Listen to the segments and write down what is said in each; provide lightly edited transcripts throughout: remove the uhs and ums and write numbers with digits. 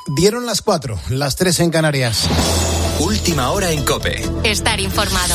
Dieron las 4, las 3 en Canarias. Última hora en COPE. Estar informado.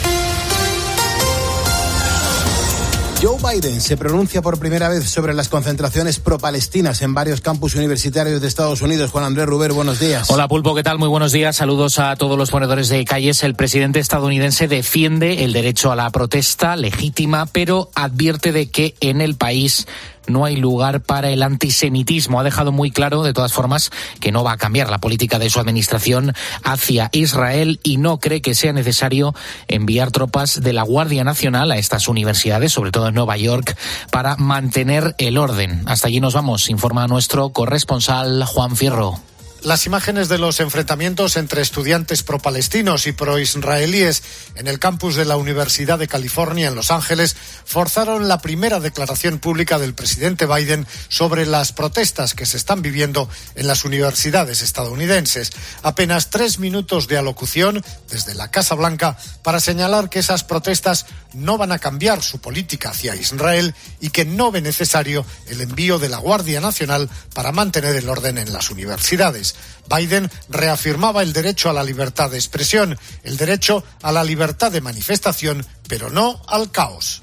Joe Biden se pronuncia por primera vez sobre las concentraciones pro-palestinas en varios campus universitarios de Estados Unidos. Juan Andrés Ruber, buenos días. Hola Pulpo, ¿qué tal? Muy buenos días. Saludos a todos los ponedores de calles. El presidente estadounidense defiende el derecho a la protesta legítima, pero advierte de que en el país no hay lugar para el antisemitismo. Ha dejado muy claro, de todas formas, que no va a cambiar la política de su administración hacia Israel y no cree que sea necesario enviar tropas de la Guardia Nacional a estas universidades, sobre todo en Nueva York, para mantener el orden. Hasta allí nos vamos, informa nuestro corresponsal Juan Fierro. Las imágenes de los enfrentamientos entre estudiantes pro-palestinos y pro-israelíes en el campus de la Universidad de California en Los Ángeles forzaron la primera declaración pública del presidente Biden sobre las protestas que se están viviendo en las universidades estadounidenses. Apenas 3 minutos de alocución desde la Casa Blanca para señalar que esas protestas no van a cambiar su política hacia Israel y que no ve necesario el envío de la Guardia Nacional para mantener el orden en las universidades. Biden reafirmaba el derecho a la libertad de expresión, el derecho a la libertad de manifestación, pero no al caos.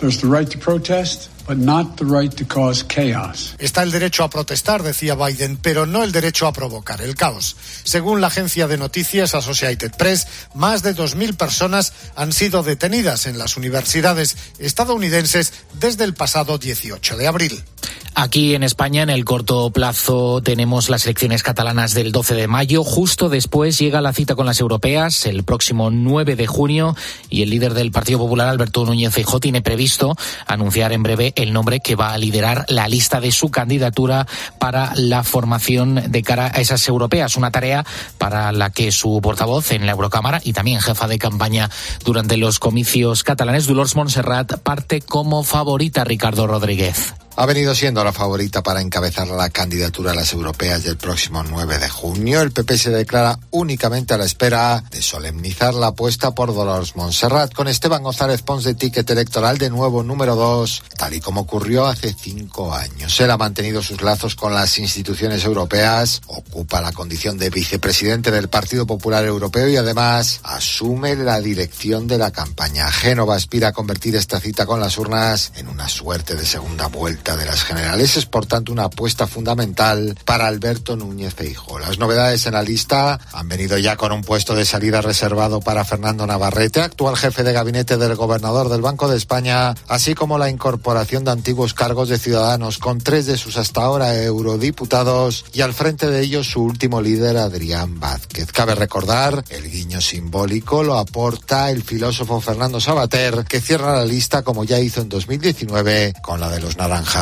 Está el derecho a protestar, decía Biden, pero no el derecho a provocar el caos. Según la agencia de noticias Associated Press, más de 2.000 personas han sido detenidas en las universidades estadounidenses desde el pasado 18 de abril. Aquí en España, en el corto plazo, tenemos las elecciones catalanas del 12 de mayo. Justo después llega la cita con las europeas, el próximo 9 de junio, y el líder del Partido Popular, Alberto Núñez Feijóo, tiene previsto anunciar en breve el nombre que va a liderar la lista de su candidatura para la formación de cara a esas europeas. Una tarea para la que su portavoz en la Eurocámara y también jefa de campaña durante los comicios catalanes, Dolors Montserrat, parte como favorita. Ricardo Rodríguez. Ha venido siendo la favorita para encabezar la candidatura a las europeas del próximo 9 de junio. El PP se declara únicamente a la espera de solemnizar la apuesta por Dolors Montserrat, con Esteban González Pons de ticket electoral de nuevo número 2, tal y como ocurrió hace 5 años. Él ha mantenido sus lazos con las instituciones europeas, ocupa la condición de vicepresidente del Partido Popular Europeo y además asume la dirección de la campaña. Génova aspira a convertir esta cita con las urnas en una suerte de segunda vuelta de las generales. Es por tanto una apuesta fundamental para Alberto Núñez Feijóo. Las novedades en la lista han venido ya con un puesto de salida reservado para Fernando Navarrete, actual jefe de gabinete del gobernador del Banco de España, así como la incorporación de antiguos cargos de Ciudadanos, con 3 de sus hasta ahora eurodiputados y al frente de ellos su último líder, Adrián Vázquez. Cabe recordar, el guiño simbólico lo aporta el filósofo Fernando Savater, que cierra la lista como ya hizo en 2019 con la de los naranjas.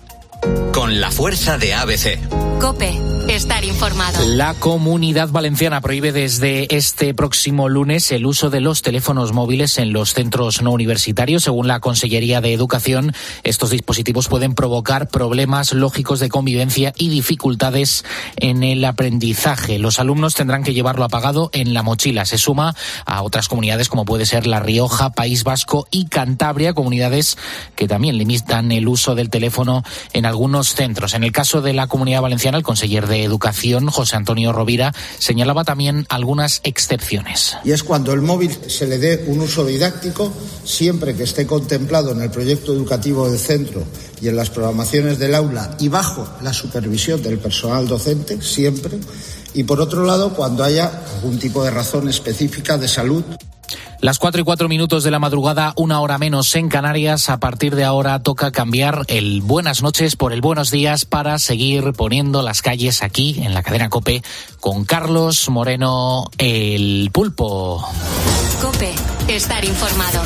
Con la fuerza de ABC. COPE. Estar informado. La Comunidad Valenciana prohíbe desde este próximo lunes el uso de los teléfonos móviles en los centros no universitarios. Según la Consellería de Educación, estos dispositivos pueden provocar problemas lógicos de convivencia y dificultades en el aprendizaje. Los alumnos tendrán que llevarlo apagado en la mochila. Se suma a otras comunidades como puede ser La Rioja, País Vasco y Cantabria, comunidades que también limitan el uso del teléfono en algunos centros. En el caso de la Comunidad Valenciana, el conseller de Educación, José Antonio Rovira, señalaba también algunas excepciones. Y es cuando el móvil se le dé un uso didáctico, siempre que esté contemplado en el proyecto educativo del centro y en las programaciones del aula y bajo la supervisión del personal docente, siempre. Y por otro lado, cuando haya algún tipo de razón específica de salud. Las 4:04 de la madrugada, 1 hora menos en Canarias. A partir de ahora toca cambiar el buenas noches por el buenos días para seguir poniendo las calles aquí en la cadena COPE con Carlos Moreno, el Pulpo. COPE. Estar informado.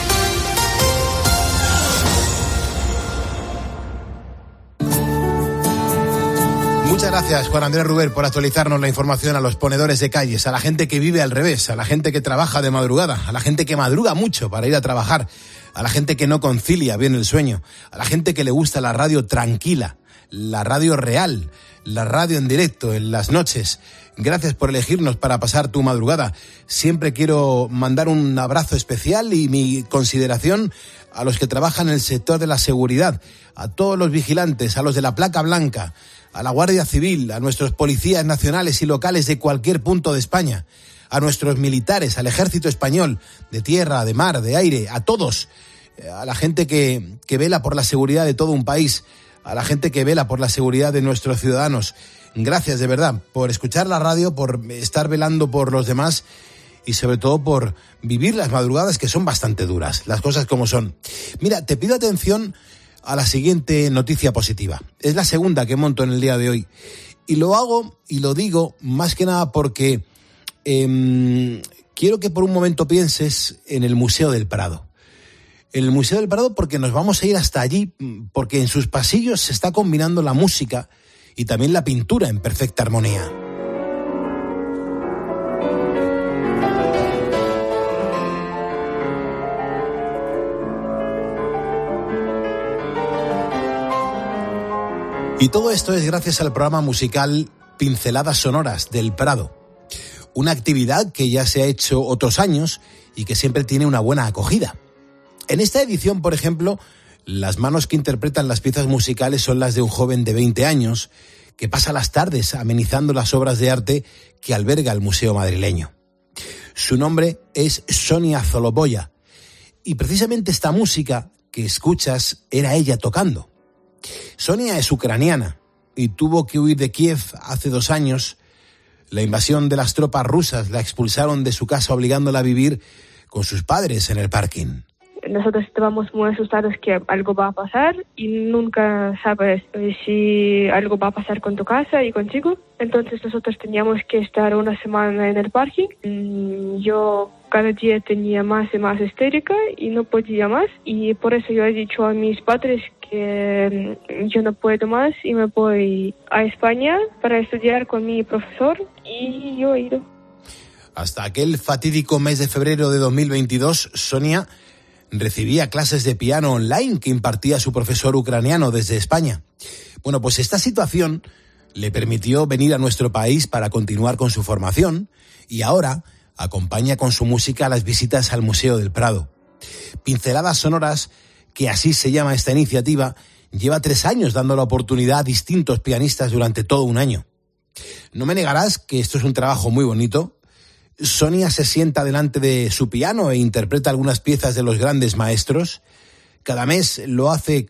Muchas gracias, Juan Andrés Ruber, por actualizarnos la información a los ponedores de calles, a la gente que vive al revés, a la gente que trabaja de madrugada, a la gente que madruga mucho para ir a trabajar, a la gente que no concilia bien el sueño, a la gente que le gusta la radio tranquila, la radio real, la radio en directo, en las noches. Gracias por elegirnos para pasar tu madrugada. Siempre quiero mandar un abrazo especial y mi consideración a los que trabajan en el sector de la seguridad, a todos los vigilantes, a los de la placa blanca, a la Guardia Civil, a nuestros policías nacionales y locales de cualquier punto de España, a nuestros militares, al ejército español, de tierra, de mar, de aire, a todos, a la gente que vela por la seguridad de todo un país, a la gente que vela por la seguridad de nuestros ciudadanos. Gracias de verdad por escuchar la radio, por estar velando por los demás y sobre todo por vivir las madrugadas, que son bastante duras, las cosas como son. Mira, te pido atención a la siguiente noticia positiva. Es la segunda que monto en el día de hoy. Y lo hago y lo digo más que nada porque quiero que por un momento pienses en el Museo del Prado. En el Museo del Prado porque nos vamos a ir hasta allí, porque en sus pasillos se está combinando la música y también la pintura en perfecta armonía. Y todo esto es gracias al programa musical Pinceladas Sonoras del Prado. Una actividad que ya se ha hecho otros años y que siempre tiene una buena acogida. En esta edición, por ejemplo, las manos que interpretan las piezas musicales son las de un joven de 20 años que pasa las tardes amenizando las obras de arte que alberga el Museo madrileño. Su nombre es Sonia Zoloboya y precisamente esta música que escuchas era ella tocando. Sonia es ucraniana y tuvo que huir de Kiev hace 2 años. La invasión de las tropas rusas la expulsaron de su casa obligándola a vivir con sus padres en el parking. Nosotros estábamos muy asustados que algo va a pasar y nunca sabes si algo va a pasar con tu casa y contigo. Entonces nosotros teníamos que estar 1 semana en el parking. Yo cada día tenía más y más histérica y no podía más. Y por eso yo he dicho a mis padres que yo no puedo más y me voy a España para estudiar con mi profesor y yo he ido. Hasta aquel fatídico mes de febrero de 2022, Sonia recibía clases de piano online que impartía su profesor ucraniano desde España. Bueno, pues esta situación le permitió venir a nuestro país para continuar con su formación y ahora acompaña con su música a las visitas al Museo del Prado. Pinceladas Sonoras, que así se llama esta iniciativa, lleva 3 años dando la oportunidad a distintos pianistas durante todo un año. No me negarás que esto es un trabajo muy bonito. Sonia se sienta delante de su piano e interpreta algunas piezas de los grandes maestros. Cada mes lo hace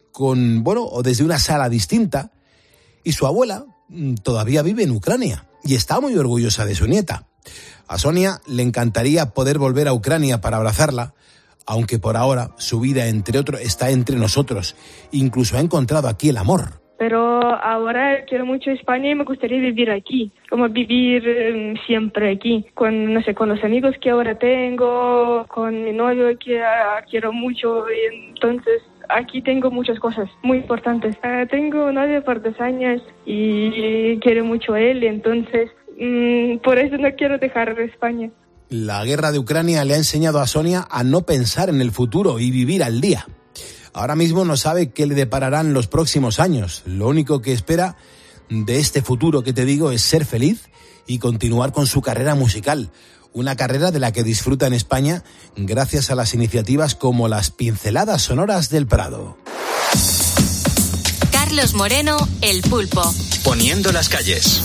o desde una sala distinta. Y su abuela todavía vive en Ucrania y está muy orgullosa de su nieta. A Sonia le encantaría poder volver a Ucrania para abrazarla, aunque por ahora su vida, entre otros, está entre nosotros. Incluso ha encontrado aquí el amor. Pero ahora quiero mucho España y me gustaría vivir aquí, como vivir siempre aquí, con los amigos que ahora tengo, con mi novio que quiero mucho, y entonces aquí tengo muchas cosas muy importantes. Tengo un novio por 2 años y quiero mucho a él, entonces por eso no quiero dejar España. La guerra de Ucrania le ha enseñado a Sonia a no pensar en el futuro y vivir al día. Ahora mismo no sabe qué le depararán los próximos años. Lo único que espera de este futuro que te digo es ser feliz y continuar con su carrera musical. Una carrera de la que disfruta en España gracias a las iniciativas como las Pinceladas Sonoras del Prado. Carlos Moreno, El Pulpo. Poniendo las calles.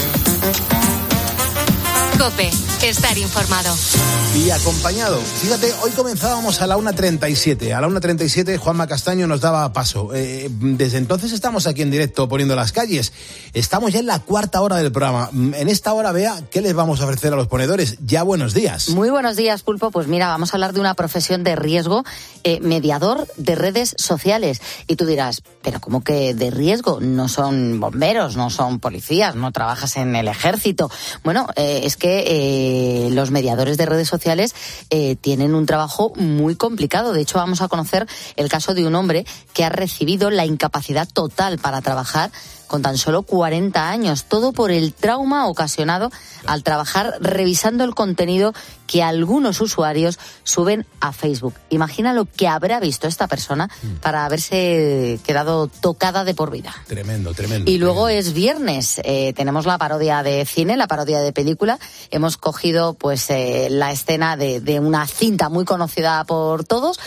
COPE, estar informado. Y acompañado. Fíjate, hoy comenzábamos a la 1:37. A la 1:37 Juanma Castaño nos daba paso. Desde entonces estamos aquí en directo poniendo las calles. Estamos ya en la 4ª hora del programa. En esta hora, Bea, ¿qué les vamos a ofrecer a los ponedores? Ya buenos días. Muy buenos días, Pulpo. Pues mira, vamos a hablar de una profesión de riesgo, mediador de redes sociales. Y tú dirás, pero ¿cómo que de riesgo? No son bomberos, no son policías, no trabajas en el ejército. Bueno, es que los mediadores de redes sociales tienen un trabajo muy complicado. De hecho, vamos a conocer el caso de un hombre que ha recibido la incapacidad total para trabajar con tan solo 40 años, todo por el trauma ocasionado al trabajar revisando el contenido que algunos usuarios suben a Facebook. Imagina lo que habrá visto esta persona para haberse quedado tocada de por vida. Tremendo. Y luego es viernes, tenemos la parodia de cine, la parodia de película. Hemos cogido pues la escena de una cinta muy conocida por todos.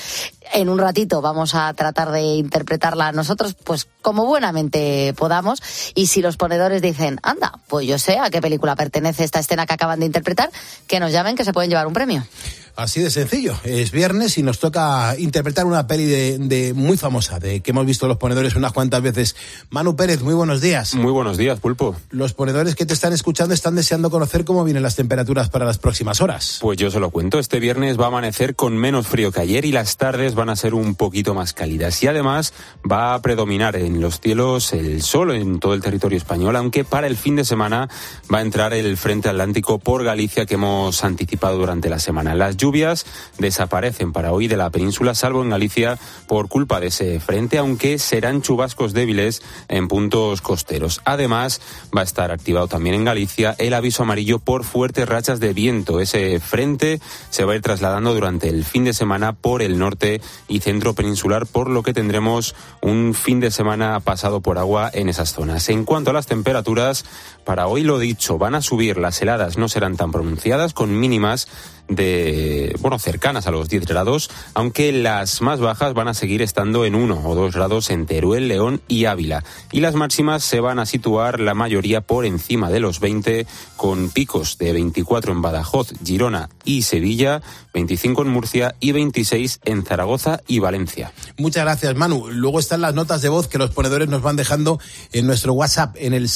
En un ratito vamos a tratar de interpretarla nosotros, pues como buenamente podamos. Y si los ponedores dicen, anda, pues yo sé a qué película pertenece esta escena que acaban de interpretar, que nos llamen, que se pueden llevar un premio. Así de sencillo. Es viernes y nos toca interpretar una peli de muy famosa, de que hemos visto los ponedores unas cuantas veces. Manu Pérez, muy buenos días. Muy buenos días, Pulpo. Los ponedores que te están escuchando están deseando conocer cómo vienen las temperaturas para las próximas horas. Pues yo se lo cuento. Este viernes va a amanecer con menos frío que ayer y las tardes van a ser un poquito más cálidas. Y además va a predominar en los cielos el sol en todo el territorio español, aunque para el fin de semana va a entrar el frente atlántico por Galicia que hemos anticipado durante la semana. Las lluvias desaparecen para hoy de la península, salvo en Galicia por culpa de ese frente, aunque serán chubascos débiles en puntos costeros. Además, va a estar activado también en Galicia el aviso amarillo por fuertes rachas de viento. Ese frente se va a ir trasladando durante el fin de semana por el norte y centro peninsular, por lo que tendremos un fin de semana pasado por agua en esas zonas. En cuanto a las temperaturas, para hoy lo dicho, van a subir. Las heladas no serán tan pronunciadas, con mínimas cercanas a los 10 grados, aunque las más bajas van a seguir estando en 1 o 2 grados en Teruel, León y Ávila. Y las máximas se van a situar la mayoría por encima de los 20, con picos de 24 en Badajoz, Girona y Sevilla, 25 en Murcia y 26 en Zaragoza y Valencia. Muchas gracias, Manu. Luego están las notas de voz que los ponedores nos van dejando en nuestro WhatsApp, en el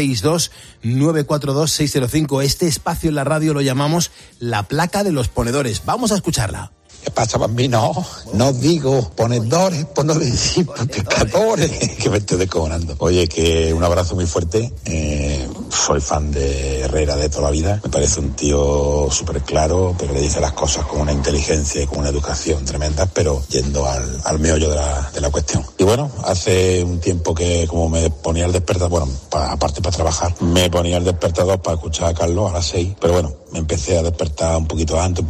662-942-605. Este espacio en la radio lo llamamos La Placa de los Ponedores. Vamos a escucharla. ¿Qué pasa, bambino? No digo ponedores, por no decir pescadores, que me estoy descojonando. Oye, que un abrazo muy fuerte. Soy fan de Herrera de toda la vida. Me parece un tío súper claro, pero le dice las cosas con una inteligencia y con una educación tremenda, pero yendo al meollo de la cuestión. Y bueno, hace un tiempo que como me ponía el despertador, aparte para trabajar, me ponía el despertador para escuchar a Carlos a las 6, pero bueno, me empecé a despertar un poquito antes,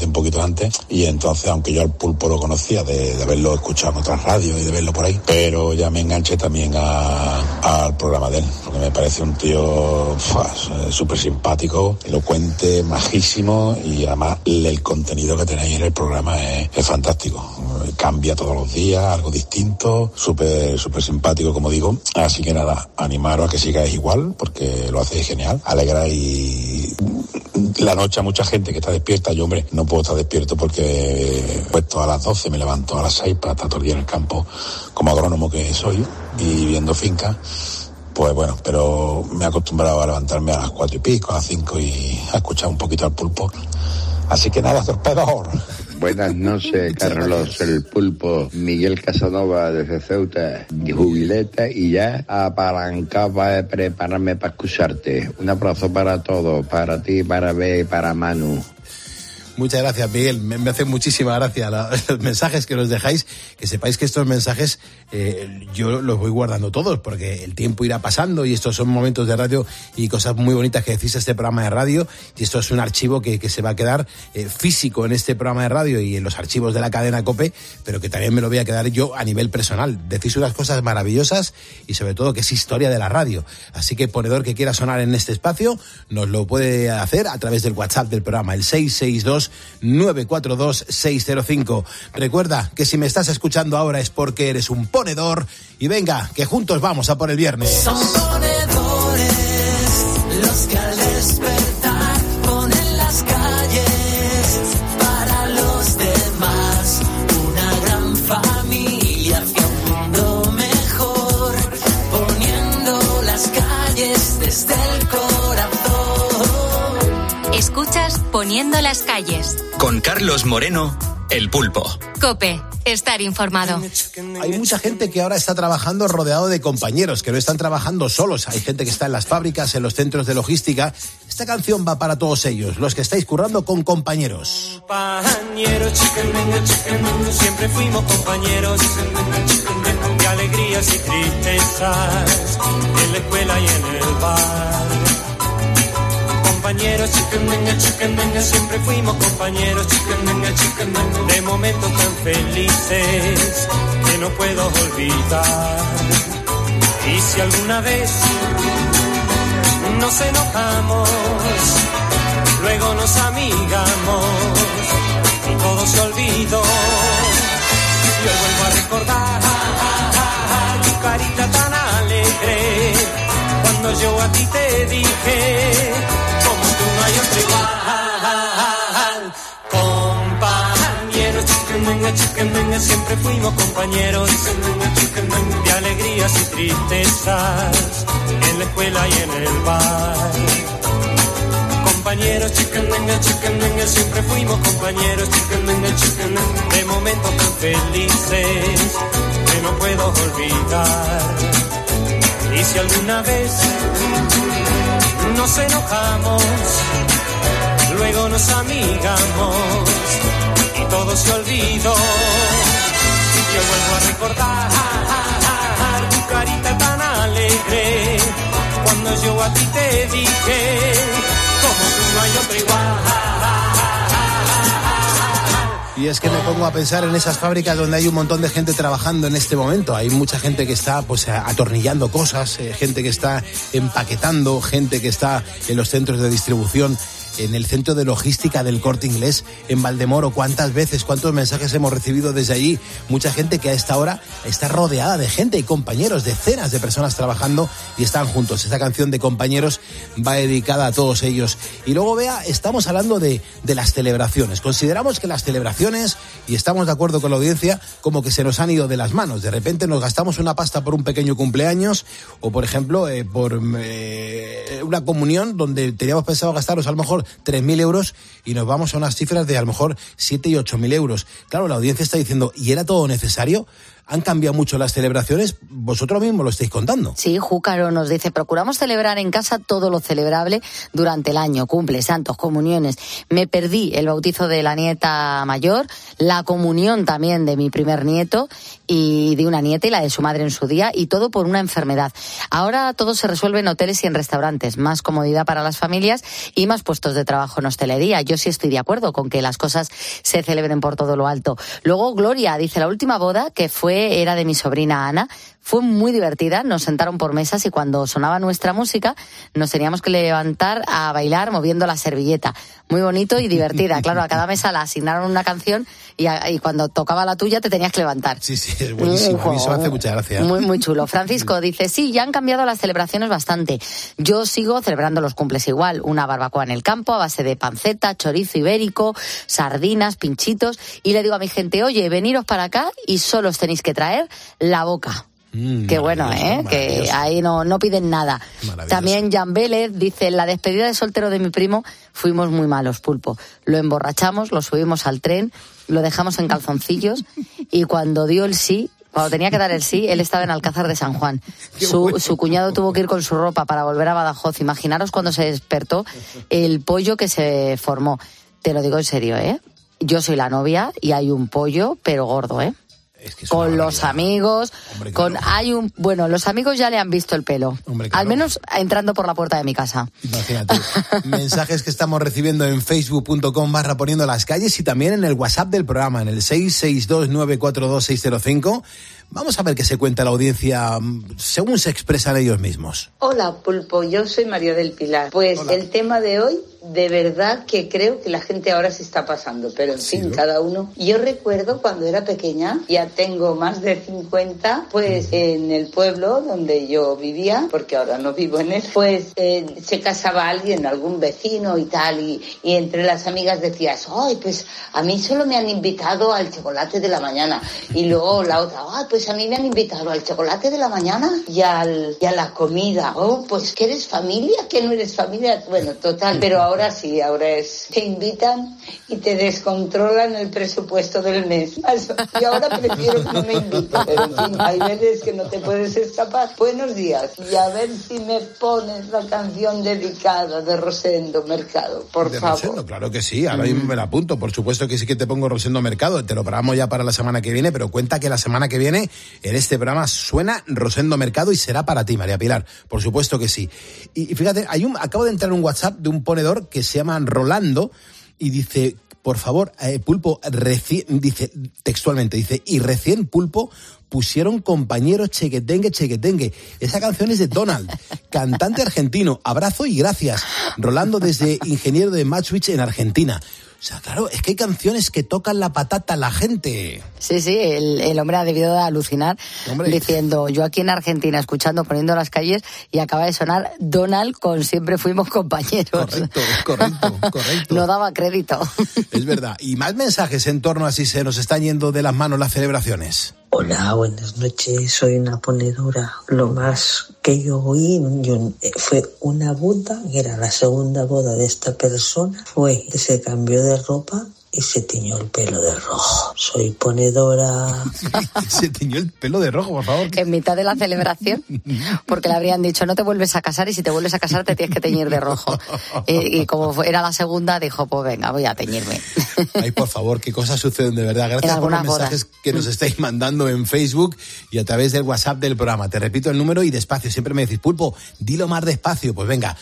y entonces, aunque yo al Pulpo lo conocía de haberlo escuchado en otras radios y de verlo por ahí, pero ya me enganché también al programa de él, porque me parece un tío súper simpático, elocuente, majísimo, y además el contenido que tenéis en el programa es fantástico. Cambia todos los días, algo distinto, súper simpático, como digo. Así que nada, animaros a que sigáis igual, porque lo hacéis genial, alegráis la noche a mucha gente que está despierta. Yo, hombre, no puedo estar despierto porque puesto a las 12, me levanto a las 6 para estar todo el día en el campo como agrónomo que soy y viendo fincas. Pues bueno, pero me he acostumbrado a levantarme a las 4 y pico, a las 5 y a escuchar un poquito al Pulpo. Así que nada, torpedor. Buenas noches, Carlos el Pulpo. Miguel Casanova desde Ceuta, jubileta y ya apalancado para prepararme para escucharte. Un abrazo para todos, para ti, para B y para Manu. Muchas gracias, Miguel. Me hace muchísima gracia los mensajes que nos dejáis. Que sepáis que estos mensajes yo los voy guardando todos, porque el tiempo irá pasando y estos son momentos de radio y cosas muy bonitas que decís este programa de radio. Y esto es un archivo que se va a quedar físico en este programa de radio y en los archivos de la cadena COPE, pero que también me lo voy a quedar yo a nivel personal. Decís unas cosas maravillosas y sobre todo que es historia de la radio. Así que ponedor que quiera sonar en este espacio nos lo puede hacer a través del WhatsApp del programa, el 662-942-605. Recuerda que si me estás escuchando ahora es porque eres un ponedor y venga, que juntos vamos a por el viernes. Son ponedores los que al despertar ponen las calles para los demás, una gran familia hacia un mundo mejor, poniendo las calles desde el corazón. Escuchas Poniendo las calles con Carlos Moreno, el Pulpo. COPE, estar informado. Hay mucha gente que ahora está trabajando rodeado de compañeros, que no están trabajando solos. Hay gente que está en las fábricas, en los centros de logística. Esta canción va para todos ellos, los que estáis currando con compañeros. Compañeros, siempre fuimos compañeros de alegrías y tristezas, en la escuela y en el bar. Compañeros, siempre fuimos compañeros, de momentos tan felices que no puedo olvidar. Y si alguna vez nos enojamos, luego nos amigamos y todo se olvidó. recordar tu carita tan alegre cuando yo a ti te dije, como tú no hay otro igual. Compañeros, chiquenenga, siempre fuimos compañeros de alegrías y tristezas, en la escuela y en el bar. Compañeros, chiquenenga, siempre fuimos compañeros, chiquenenga, de momentos tan felices que no puedo olvidar. Y si alguna vez nos enojamos, luego nos amigamos y todo se olvidó. Yo vuelvo a recordar tu carita tan alegre cuando yo a ti te dije, como tú no hay otro igual. Y es que me pongo a pensar en esas fábricas donde hay un montón de gente trabajando en este momento. Hay mucha gente que está pues atornillando cosas, gente que está empaquetando, gente que está en los centros de distribución, en el centro de logística del Corte Inglés en Valdemoro. ¿Cuántas veces, cuántos mensajes hemos recibido desde allí? Mucha gente que a esta hora está rodeada de gente y compañeros, decenas de personas trabajando y están juntos. Esta canción de Compañeros va dedicada a todos ellos. Y luego, Bea, estamos hablando de las celebraciones. Consideramos que las celebraciones, y estamos de acuerdo con la audiencia, como que se nos han ido de las manos. De repente nos gastamos una pasta por un pequeño cumpleaños o, por ejemplo, por una comunión donde teníamos pensado gastaros a lo mejor 3.000 euros y nos vamos a unas cifras de a lo mejor 7 y 8.000 euros. Claro, la audiencia está diciendo, ¿y era todo necesario? ¿Han cambiado mucho las celebraciones? Vosotros mismos lo estáis contando. Sí, Júcaro nos dice, procuramos celebrar en casa todo lo celebrable durante el año, cumples, santos, comuniones. Me perdí el bautizo de la nieta mayor, la comunión también de mi primer nieto y de una nieta y la de su madre en su día, y todo por una enfermedad. Ahora todo se resuelve en hoteles y en restaurantes, más comodidad para las familias y más puestos de trabajo en hostelería. Yo sí estoy de acuerdo con que las cosas se celebren por todo lo alto. Luego Gloria dice, la última boda que era de mi sobrina Ana, fue muy divertida, nos sentaron por mesas y cuando sonaba nuestra música nos teníamos que levantar a bailar moviendo la servilleta. Muy bonito y divertida. Claro, a cada mesa la asignaron una canción y cuando tocaba la tuya te tenías que levantar. Sí, es buenísimo. A mí eso hace mucha gracia. Muy chulo. Francisco dice, sí, ya han cambiado las celebraciones bastante. Yo sigo celebrando los cumples igual. Una barbacoa en el campo a base de panceta, chorizo ibérico, sardinas, pinchitos. Y le digo a mi gente, oye, veniros para acá y solo os tenéis que traer la boca. Qué bueno, que ahí no piden nada. También Jan Vélez dice, en la despedida de soltero de mi primo fuimos muy malos, Pulpo. Lo emborrachamos, lo subimos al tren, lo dejamos en calzoncillos y cuando tenía que dar el sí, él estaba en Alcázar de San Juan. Su cuñado tuvo que ir con su ropa para volver a Badajoz. Imaginaros cuando se despertó el pollo que se formó. Te lo digo en serio, Yo soy la novia y hay un pollo, pero gordo, Es que con los amigos, hombre, claro. Los amigos ya le han visto el pelo, hombre, claro. Al menos entrando por la puerta de mi casa. Imagínate, mensajes que estamos recibiendo en facebook.com/poniendo las calles y también en el WhatsApp del programa, en el 662942605. Vamos a ver qué se cuenta la audiencia según se expresan ellos mismos. Hola, Pulpo, yo soy María del Pilar. Pues hola. El tema de hoy, de verdad que creo que la gente ahora se está pasando, pero en fin, cada uno. Yo recuerdo cuando era pequeña, ya tengo más de 50, pues en el pueblo donde yo vivía, porque ahora no vivo en él, pues se casaba alguien, algún vecino y tal, y entre las amigas decías, ay, pues a mí solo me han invitado al chocolate de la mañana, y luego la otra, ay, pues a mí me han invitado al chocolate de la mañana y a la comida. Oh, pues que eres familia, que no eres familia. Bueno, total, pero ahora sí, te invitan y te descontrolan el presupuesto del mes. Y ahora prefiero que no me inviten. Pero en fin, hay veces que no te puedes escapar. Buenos días. Y a ver si me pones la canción dedicada de Rosendo Mercado, por favor. Rosendo, claro que sí, ahora mismo me la apunto. Por supuesto que sí que te pongo Rosendo Mercado. Te lo paramos ya para la semana que viene, pero cuenta que la semana que viene en este programa suena Rosendo Mercado y será para ti, María Pilar. Por supuesto que sí. Y fíjate, acabo de entrar en un WhatsApp de un ponedor que se llama Rolando y dice, por favor, Pulpo, dice textualmente, dice, y recién, Pulpo, pusieron compañero chequetengue, chequetengue. Esa canción es de Donald, cantante argentino. Abrazo y gracias. Rolando desde ingeniero de Maastricht en Argentina. O sea, claro, es que hay canciones que tocan la patata a la gente. Sí, el hombre ha debido de alucinar diciendo, yo aquí en Argentina escuchando Poniendo las calles y acaba de sonar Donald con Siempre fuimos compañeros. Correcto. No daba crédito. Es verdad. Y más mensajes en torno a si se nos están yendo de las manos las celebraciones. Hola, buenas noches, soy una ponedora. Lo más que yo oí fue una boda, que era la segunda boda de esta persona, fue que se cambió de ropa y se tiñó el pelo de rojo. Soy ponedora. Se tiñó el pelo de rojo, por favor. En mitad de la celebración, porque le habrían dicho, no te vuelves a casar y si te vuelves a casar te tienes que teñir de rojo. Y como era la segunda, dijo, pues venga, voy a teñirme. Ay, por favor, qué cosas suceden de verdad. Gracias por los mensajes que nos estáis mandando en Facebook y a través del WhatsApp del programa. Te repito el número y despacio. Siempre me decís, Pulpo, dilo más despacio. Pues venga,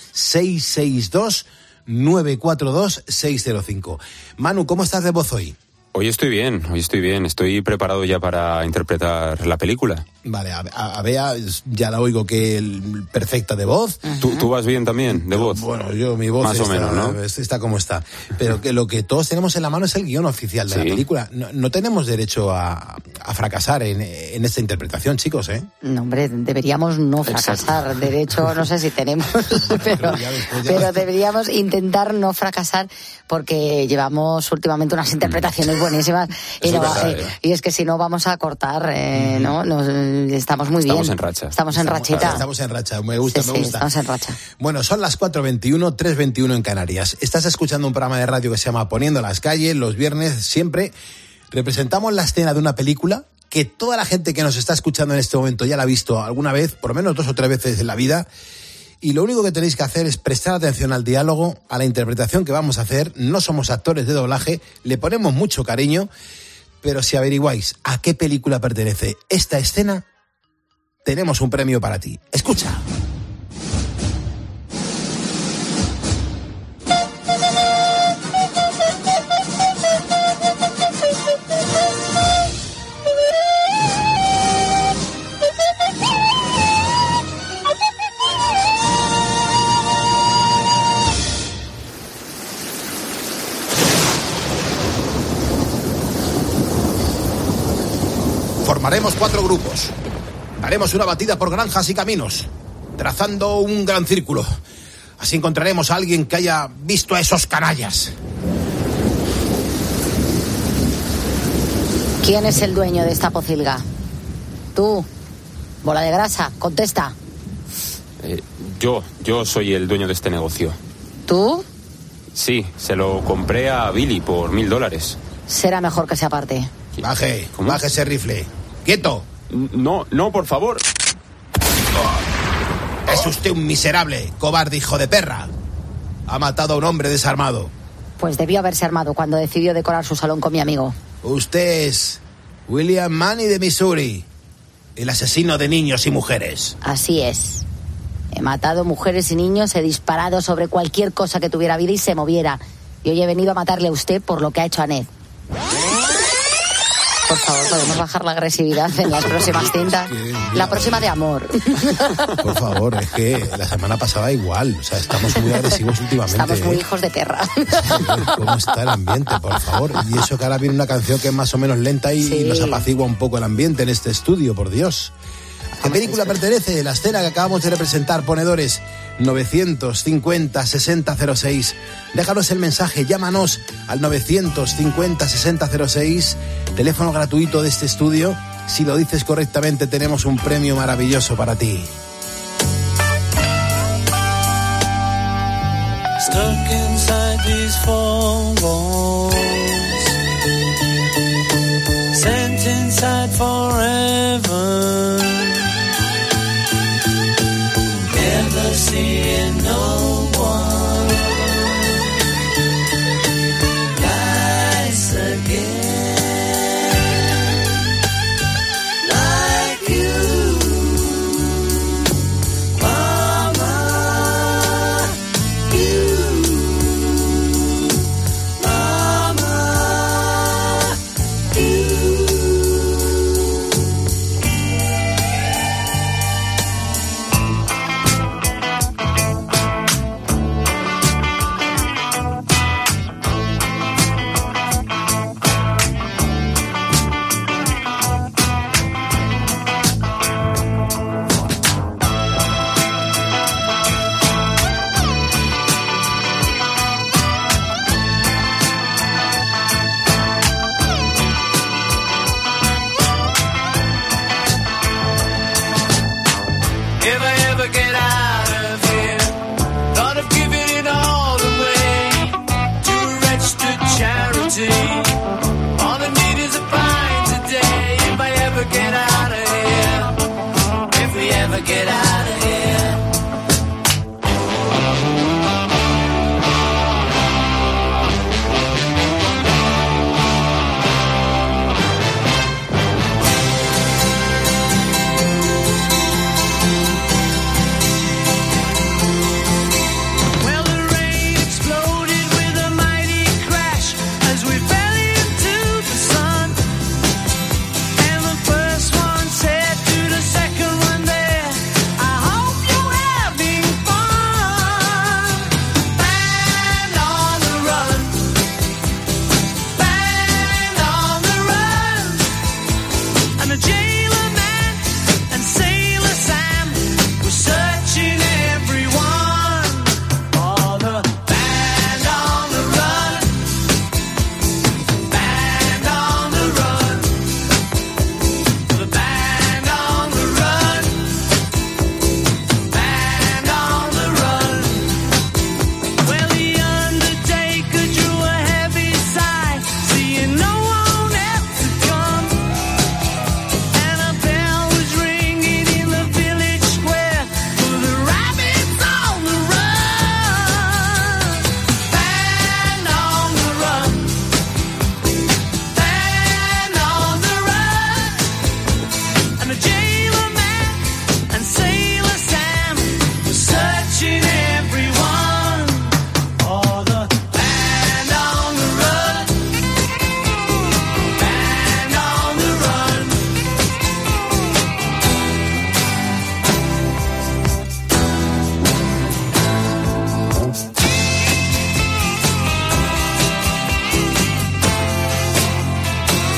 662-942-605. Manu, ¿cómo estás de voz hoy? Hoy estoy bien. Estoy preparado ya para interpretar la película. Vale, a Bea ya la oigo que perfecta de voz. ¿Tú vas bien también, de voz? Bueno, mi voz más o menos, ¿no? Está como está. Pero que lo que todos tenemos en la mano es el guión oficial de la película. No tenemos derecho a fracasar en esta interpretación, chicos, ¿eh? No, hombre, deberíamos no fracasar. Exacto. De hecho, no sé si tenemos, pero deberíamos intentar no fracasar porque llevamos últimamente unas interpretaciones buenísimas y es que si no vamos a cortar, ¿no? Estamos muy bien. Estamos en rachita. Estamos en racha, me gusta. Estamos en racha. Bueno, son las 4:21, 3:21 en Canarias. Estás escuchando un programa de radio que se llama Poniendo las calles. Los viernes siempre representamos la escena de una película que toda la gente que nos está escuchando en este momento ya la ha visto alguna vez, por lo menos 2 o 3 veces en la vida. Y lo único que tenéis que hacer es prestar atención al diálogo, a la interpretación que vamos a hacer. No somos actores de doblaje, le ponemos mucho cariño, pero si averiguáis a qué película pertenece esta escena, tenemos un premio para ti. Escucha. Formaremos 4 grupos. Haremos una batida por granjas y caminos, trazando un gran círculo. Así encontraremos a alguien que haya visto a esos canallas. ¿Quién es el dueño de esta pocilga? Tú, bola de grasa, contesta. Yo soy el dueño de este negocio. ¿Tú? Sí, se lo compré a Billy por $1,000. Será mejor que se aparte. Baje ese rifle. ¡Quieto! No, por favor. Es usted un miserable, cobarde hijo de perra. Ha matado a un hombre desarmado. Pues debió haberse armado cuando decidió decorar su salón con mi amigo. Usted es William Manny de Missouri, el asesino de niños y mujeres. Así es. He matado mujeres y niños, he disparado sobre cualquier cosa que tuviera vida y se moviera. Y hoy he venido a matarle a usted por lo que ha hecho a Ned. Por favor, ¿podemos bajar la agresividad en las próximas cintas? La próxima de amor. Por favor, es que la semana pasada igual. O sea, estamos muy agresivos últimamente. Estamos muy hijos de perra. ¿Cómo está el ambiente, por favor? Y eso que ahora viene una canción que es más o menos lenta y nos apacigua un poco el ambiente en este estudio, por Dios. ¿A qué película pertenece la escena que acabamos de representar, ponedores? 950-6006. Déjanos el mensaje, llámanos al 950-6006, teléfono gratuito de este estudio. Si lo dices correctamente, tenemos un premio maravilloso para ti. Stuck inside these four walls, sent inside forever. Never seeing no one nice again like you, Mama, Mama,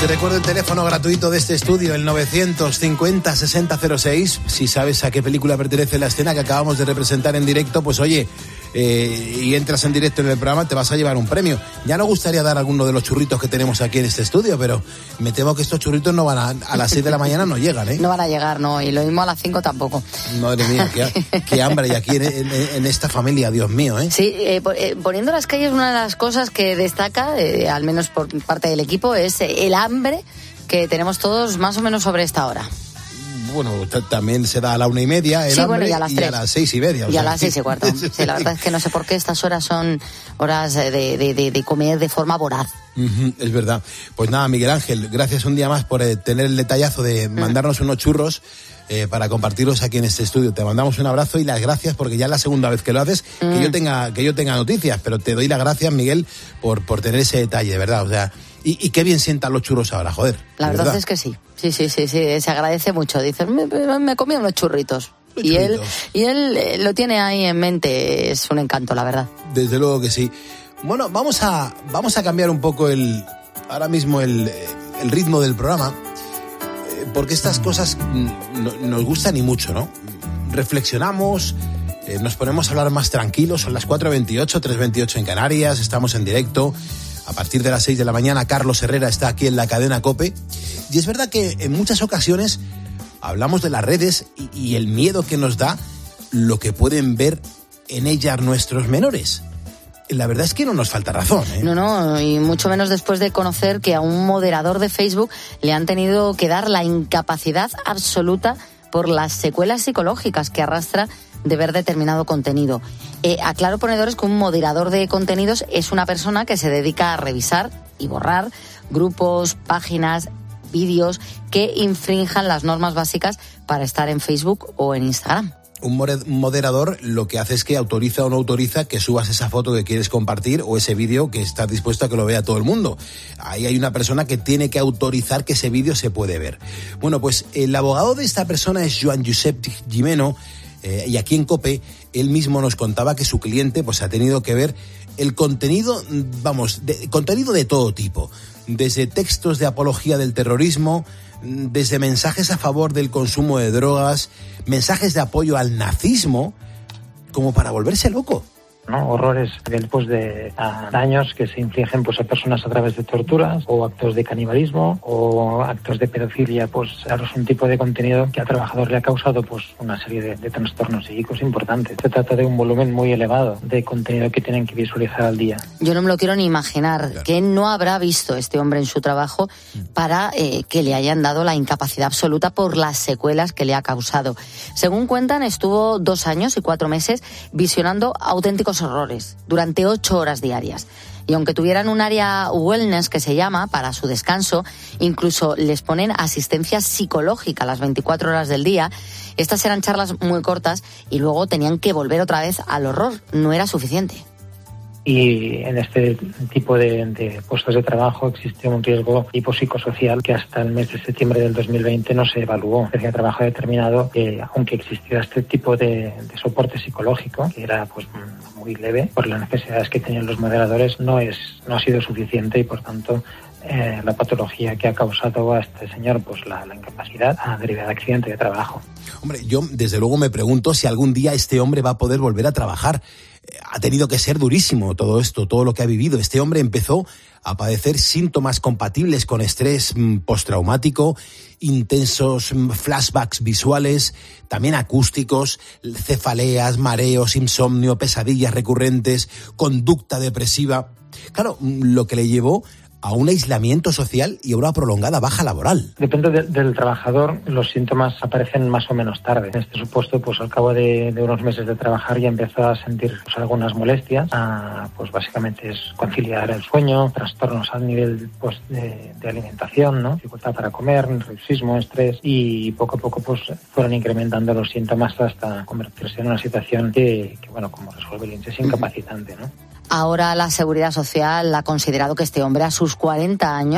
Te recuerdo el teléfono gratuito de este estudio, el 950-6006. Si sabes a qué película pertenece la escena que acabamos de representar en directo, pues oye, y entras en directo en el programa, te vas a llevar un premio. Ya nos gustaría dar alguno de los churritos que tenemos aquí en este estudio, pero me temo que estos churritos no van a las 6 de la mañana no llegan, ¿eh? No van a llegar, no, y lo mismo a las 5 tampoco. Madre mía, qué hambre hay aquí en esta familia, Dios mío, ¿eh? Sí, poniendo las calles, una de las cosas que destaca, al menos por parte del equipo, es el hambre que tenemos todos más o menos sobre esta hora. Bueno, también se da a la 1:30 el hambre, bueno, y a las 3. Y a las 6:30. Y a las 6:15. Sí, la verdad es que no sé por qué estas horas son horas de comer de forma voraz. Es verdad. Pues nada, Miguel Ángel, gracias un día más por tener el detallazo de mandarnos unos churros para compartirlos aquí en este estudio. Te mandamos un abrazo y las gracias porque ya es la segunda vez que lo haces, que yo tenga noticias, pero te doy las gracias, Miguel, por tener ese detalle, de verdad. O sea, y qué bien sientan los churros ahora, joder. La verdad es que sí. Sí, se agradece mucho. Dices, me comí unos churritos. Y él lo tiene ahí en mente, es un encanto, la verdad. Desde luego que sí. Bueno, vamos a cambiar un poco ahora mismo el ritmo del programa, porque estas cosas nos gustan y mucho, ¿no? Reflexionamos, nos ponemos a hablar más tranquilos, son las 4:28, 3:28 en Canarias, estamos en directo. A partir de las 6 de la mañana, Carlos Herrera está aquí en la cadena COPE. Y es verdad que en muchas ocasiones hablamos de las redes y el miedo que nos da lo que pueden ver en ellas nuestros menores. La verdad es que no nos falta razón, ¿eh? No, y mucho menos después de conocer que a un moderador de Facebook le han tenido que dar la incapacidad absoluta por las secuelas psicológicas que arrastra de ver determinado contenido. Aclaro, ponedores, que un moderador de contenidos es una persona que se dedica a revisar y borrar grupos, páginas, vídeos que infrinjan las normas básicas para estar en Facebook o en Instagram. Un moderador lo que hace es que autoriza o no autoriza que subas esa foto que quieres compartir o ese vídeo que estás dispuesto a que lo vea todo el mundo. Ahí hay una persona que tiene que autorizar que ese vídeo se puede ver. Bueno, pues el abogado de esta persona es Joan Josep Gimeno, y aquí en COPE él mismo nos contaba que su cliente pues ha tenido que ver el contenido, contenido de todo tipo, desde textos de apología del terrorismo, desde mensajes a favor del consumo de drogas, mensajes de apoyo al nazismo, como para volverse loco. ¿No? Horrores después de daños que se infligen pues a personas a través de torturas o actos de canibalismo o actos de pedofilia. Pues claro, es un tipo de contenido que al trabajador le ha causado pues una serie de trastornos psíquicos importantes. Se trata de un volumen muy elevado de contenido que tienen que visualizar al día. Yo no me lo quiero ni imaginar. Claro. ¿Qué no habrá visto este hombre en su trabajo para que le hayan dado la incapacidad absoluta por las secuelas que le ha causado? Según cuentan, estuvo 2 años y 4 meses visionando auténticos horrores durante 8 horas diarias. Y aunque tuvieran un área wellness que se llama para su descanso, incluso les ponen asistencia psicológica las 24 horas del día. Estas eran charlas muy cortas y luego tenían que volver otra vez al horror. No era suficiente. Y en este tipo de puestos de trabajo existe un riesgo tipo psicosocial que hasta el mes de septiembre del 2020 no se evaluó. Desde el trabajo determinado, aunque existiera este tipo de soporte psicológico, que era pues muy leve, por las necesidades que tenían los moderadores, no ha sido suficiente y por tanto la patología que ha causado a este señor, pues la incapacidad derivada de accidente de trabajo. Hombre, yo desde luego me pregunto si algún día este hombre va a poder volver a trabajar. Ha tenido que ser durísimo todo esto, todo lo que ha vivido. Este hombre empezó a padecer síntomas compatibles con estrés postraumático, intensos flashbacks visuales, también acústicos, cefaleas, mareos, insomnio, pesadillas recurrentes, conducta depresiva. Claro, lo que le llevó a un aislamiento social y a una prolongada baja laboral. Depende del trabajador, los síntomas aparecen más o menos tarde. En este supuesto, pues al cabo de unos meses de trabajar ya empezó a sentir pues, algunas molestias. Pues básicamente es conciliar el sueño, trastornos a nivel pues, de alimentación, ¿no? Dificultad para comer, nerviosismo, estrés, y poco a poco pues fueron incrementando los síntomas hasta convertirse en una situación que bueno, como resuelve el INSS, es incapacitante, ¿no? Ahora la Seguridad Social ha considerado que este hombre a sus 40 años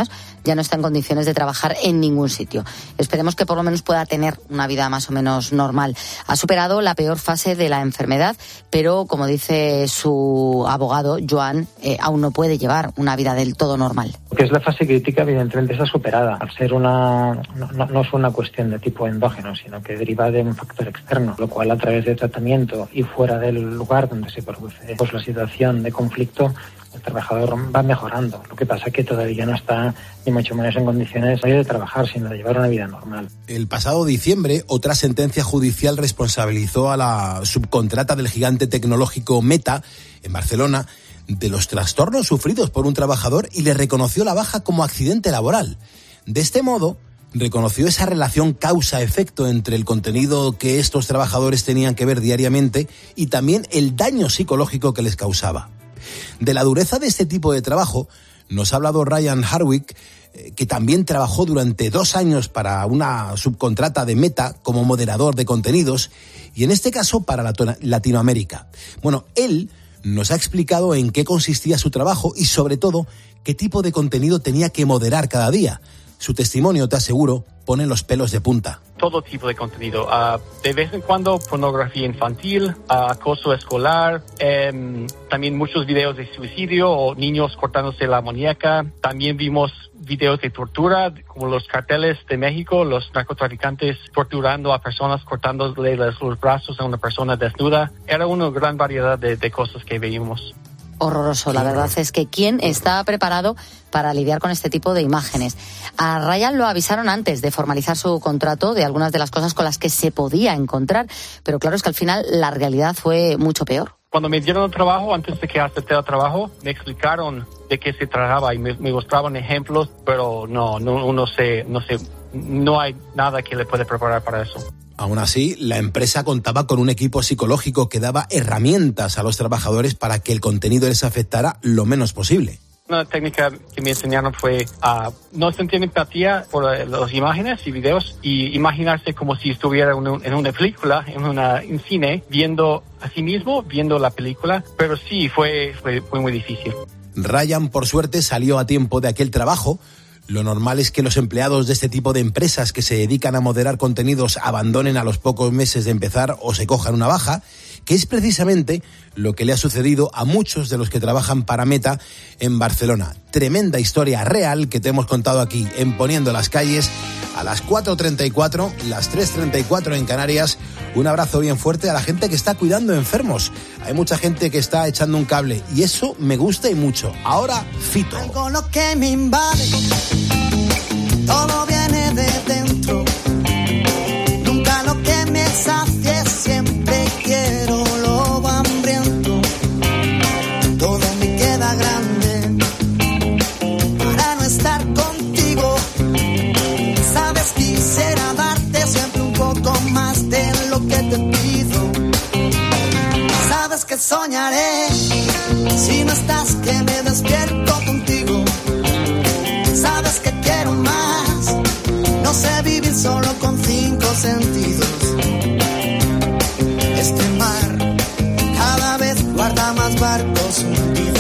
ya no está en condiciones de trabajar en ningún sitio. Esperemos que por lo menos pueda tener una vida más o menos normal. Ha superado la peor fase de la enfermedad, pero como dice su abogado, Joan, aún no puede llevar una vida del todo normal. Lo que es la fase crítica, evidentemente, está superada. Al ser no es una cuestión de tipo endógeno, sino que deriva de un factor externo, lo cual a través de tratamiento y fuera del lugar donde se produce la situación de conflicto, el trabajador va mejorando. Lo que pasa es que todavía no está ni mucho menos en condiciones de trabajar, sino de llevar una vida normal. El pasado diciembre, otra sentencia judicial responsabilizó a la subcontrata del gigante tecnológico Meta, en Barcelona, de los trastornos sufridos por un trabajador y le reconoció la baja como accidente laboral. De este modo, reconoció esa relación causa-efecto entre el contenido que estos trabajadores tenían que ver diariamente y también el daño psicológico que les causaba. De la dureza de este tipo de trabajo nos ha hablado Ryan Harwick, que también trabajó durante 2 años para una subcontrata de Meta como moderador de contenidos y en este caso para Latinoamérica. Bueno, él nos ha explicado en qué consistía su trabajo y sobre todo qué tipo de contenido tenía que moderar cada día. Su testimonio, te aseguro, pone los pelos de punta. Todo tipo de contenido. De vez en cuando pornografía infantil, acoso escolar, también muchos videos de suicidio o niños cortándose la muñeca. También vimos videos de tortura, como los carteles de México, los narcotraficantes torturando a personas, cortándole los brazos a una persona desnuda. Era una gran variedad de cosas que veíamos. Horroroso, la verdad es que ¿quién está preparado para lidiar con este tipo de imágenes? A Ryan lo avisaron antes de formalizar su contrato de algunas de las cosas con las que se podía encontrar, pero claro, es que al final la realidad fue mucho peor. Cuando me dieron el trabajo, antes de que acepté el trabajo, me explicaron de qué se trataba y me mostraban ejemplos, pero no hay nada que le puede preparar para eso. Aún así, la empresa contaba con un equipo psicológico que daba herramientas a los trabajadores para que el contenido les afectara lo menos posible. Una técnica que me enseñaron fue no sentir empatía por las imágenes y videos y imaginarse como si estuviera en una película, en cine, viendo a sí mismo, viendo la película, pero sí, fue muy difícil. Ryan, por suerte, salió a tiempo de aquel trabajo. Lo normal es que los empleados de este tipo de empresas que se dedican a moderar contenidos abandonen a los pocos meses de empezar o se cojan una baja, que es precisamente lo que le ha sucedido a muchos de los que trabajan para Meta en Barcelona. Tremenda historia real que te hemos contado aquí en Poniendo las Calles a las 4:34, las 3:34 en Canarias. Un abrazo bien fuerte a la gente que está cuidando enfermos. Hay mucha gente que está echando un cable y eso me gusta y mucho. Ahora, Fito. Algo lo que me invade, todo viene de dentro. Nunca lo que me sacie, siempre quiero lo hambriento. Todo me queda grande para no estar contigo. Sabes, quisiera darte siempre un poco más de lo que te pido. Sabes que soñaré si no estás, que me despierto contigo. Sabes que quiero más, no sé vivir solo con 5 sentidos. Este mar cada vez guarda más barcos hundidos.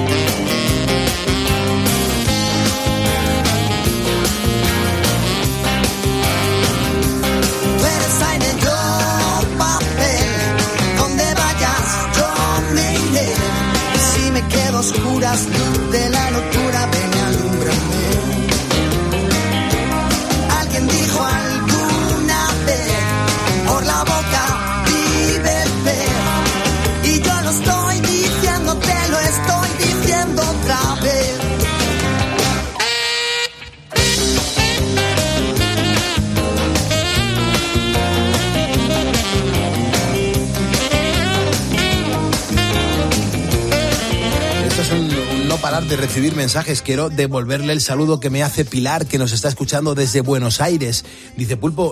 Tú eres aire, yo papel, donde vayas yo me iré. Y si me quedo a oscuras, luz de la locura, ven y alúmbrame. Alguien dijo alguna vez, por la boca vive el pez. Y yo lo estoy diciendo, te lo estoy diciendo otra vez. Esto es un no parar de recibir mensajes. Quiero devolverle el saludo que me hace Pilar, que nos está escuchando desde Buenos Aires. Dice, Pulpo,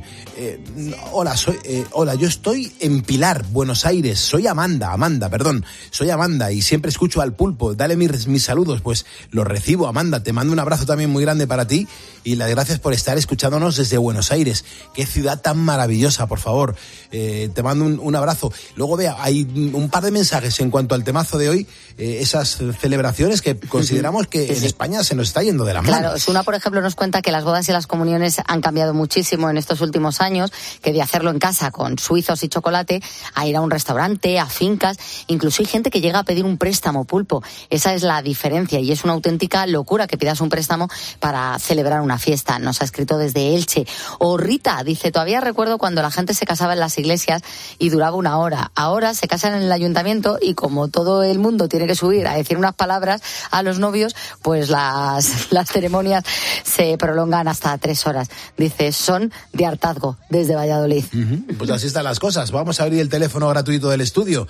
hola, yo estoy en Pilar, Buenos Aires. Soy Amanda, soy Amanda y siempre escucho al Pulpo. Dale mis saludos. Pues los recibo, Amanda. Te mando un abrazo también muy grande para ti y las gracias por estar escuchándonos desde Buenos Aires. Qué ciudad tan maravillosa, por favor. Te mando un abrazo. Luego, vea, hay un par de mensajes en cuanto al temazo de hoy, esas celebraciones celebraciones que consideramos que en España se nos está yendo de la mano. Claro, Suna, por ejemplo, nos cuenta que las bodas y las comuniones han cambiado muchísimo en estos últimos años, que de hacerlo en casa con suizos y chocolate, a ir a un restaurante, a fincas, incluso hay gente que llega a pedir un préstamo, Pulpo. Esa es la diferencia y es una auténtica locura que pidas un préstamo para celebrar una fiesta. Nos ha escrito desde Elche. O Rita dice, todavía recuerdo cuando la gente se casaba en las iglesias y duraba una hora. Ahora se casan en el ayuntamiento y como todo el mundo tiene que subir a decir unas palabras a los novios, pues las ceremonias se prolongan hasta 3 horas. Dice, son de hartazgo desde Valladolid. Pues así están las cosas. Vamos a abrir el teléfono gratuito del estudio,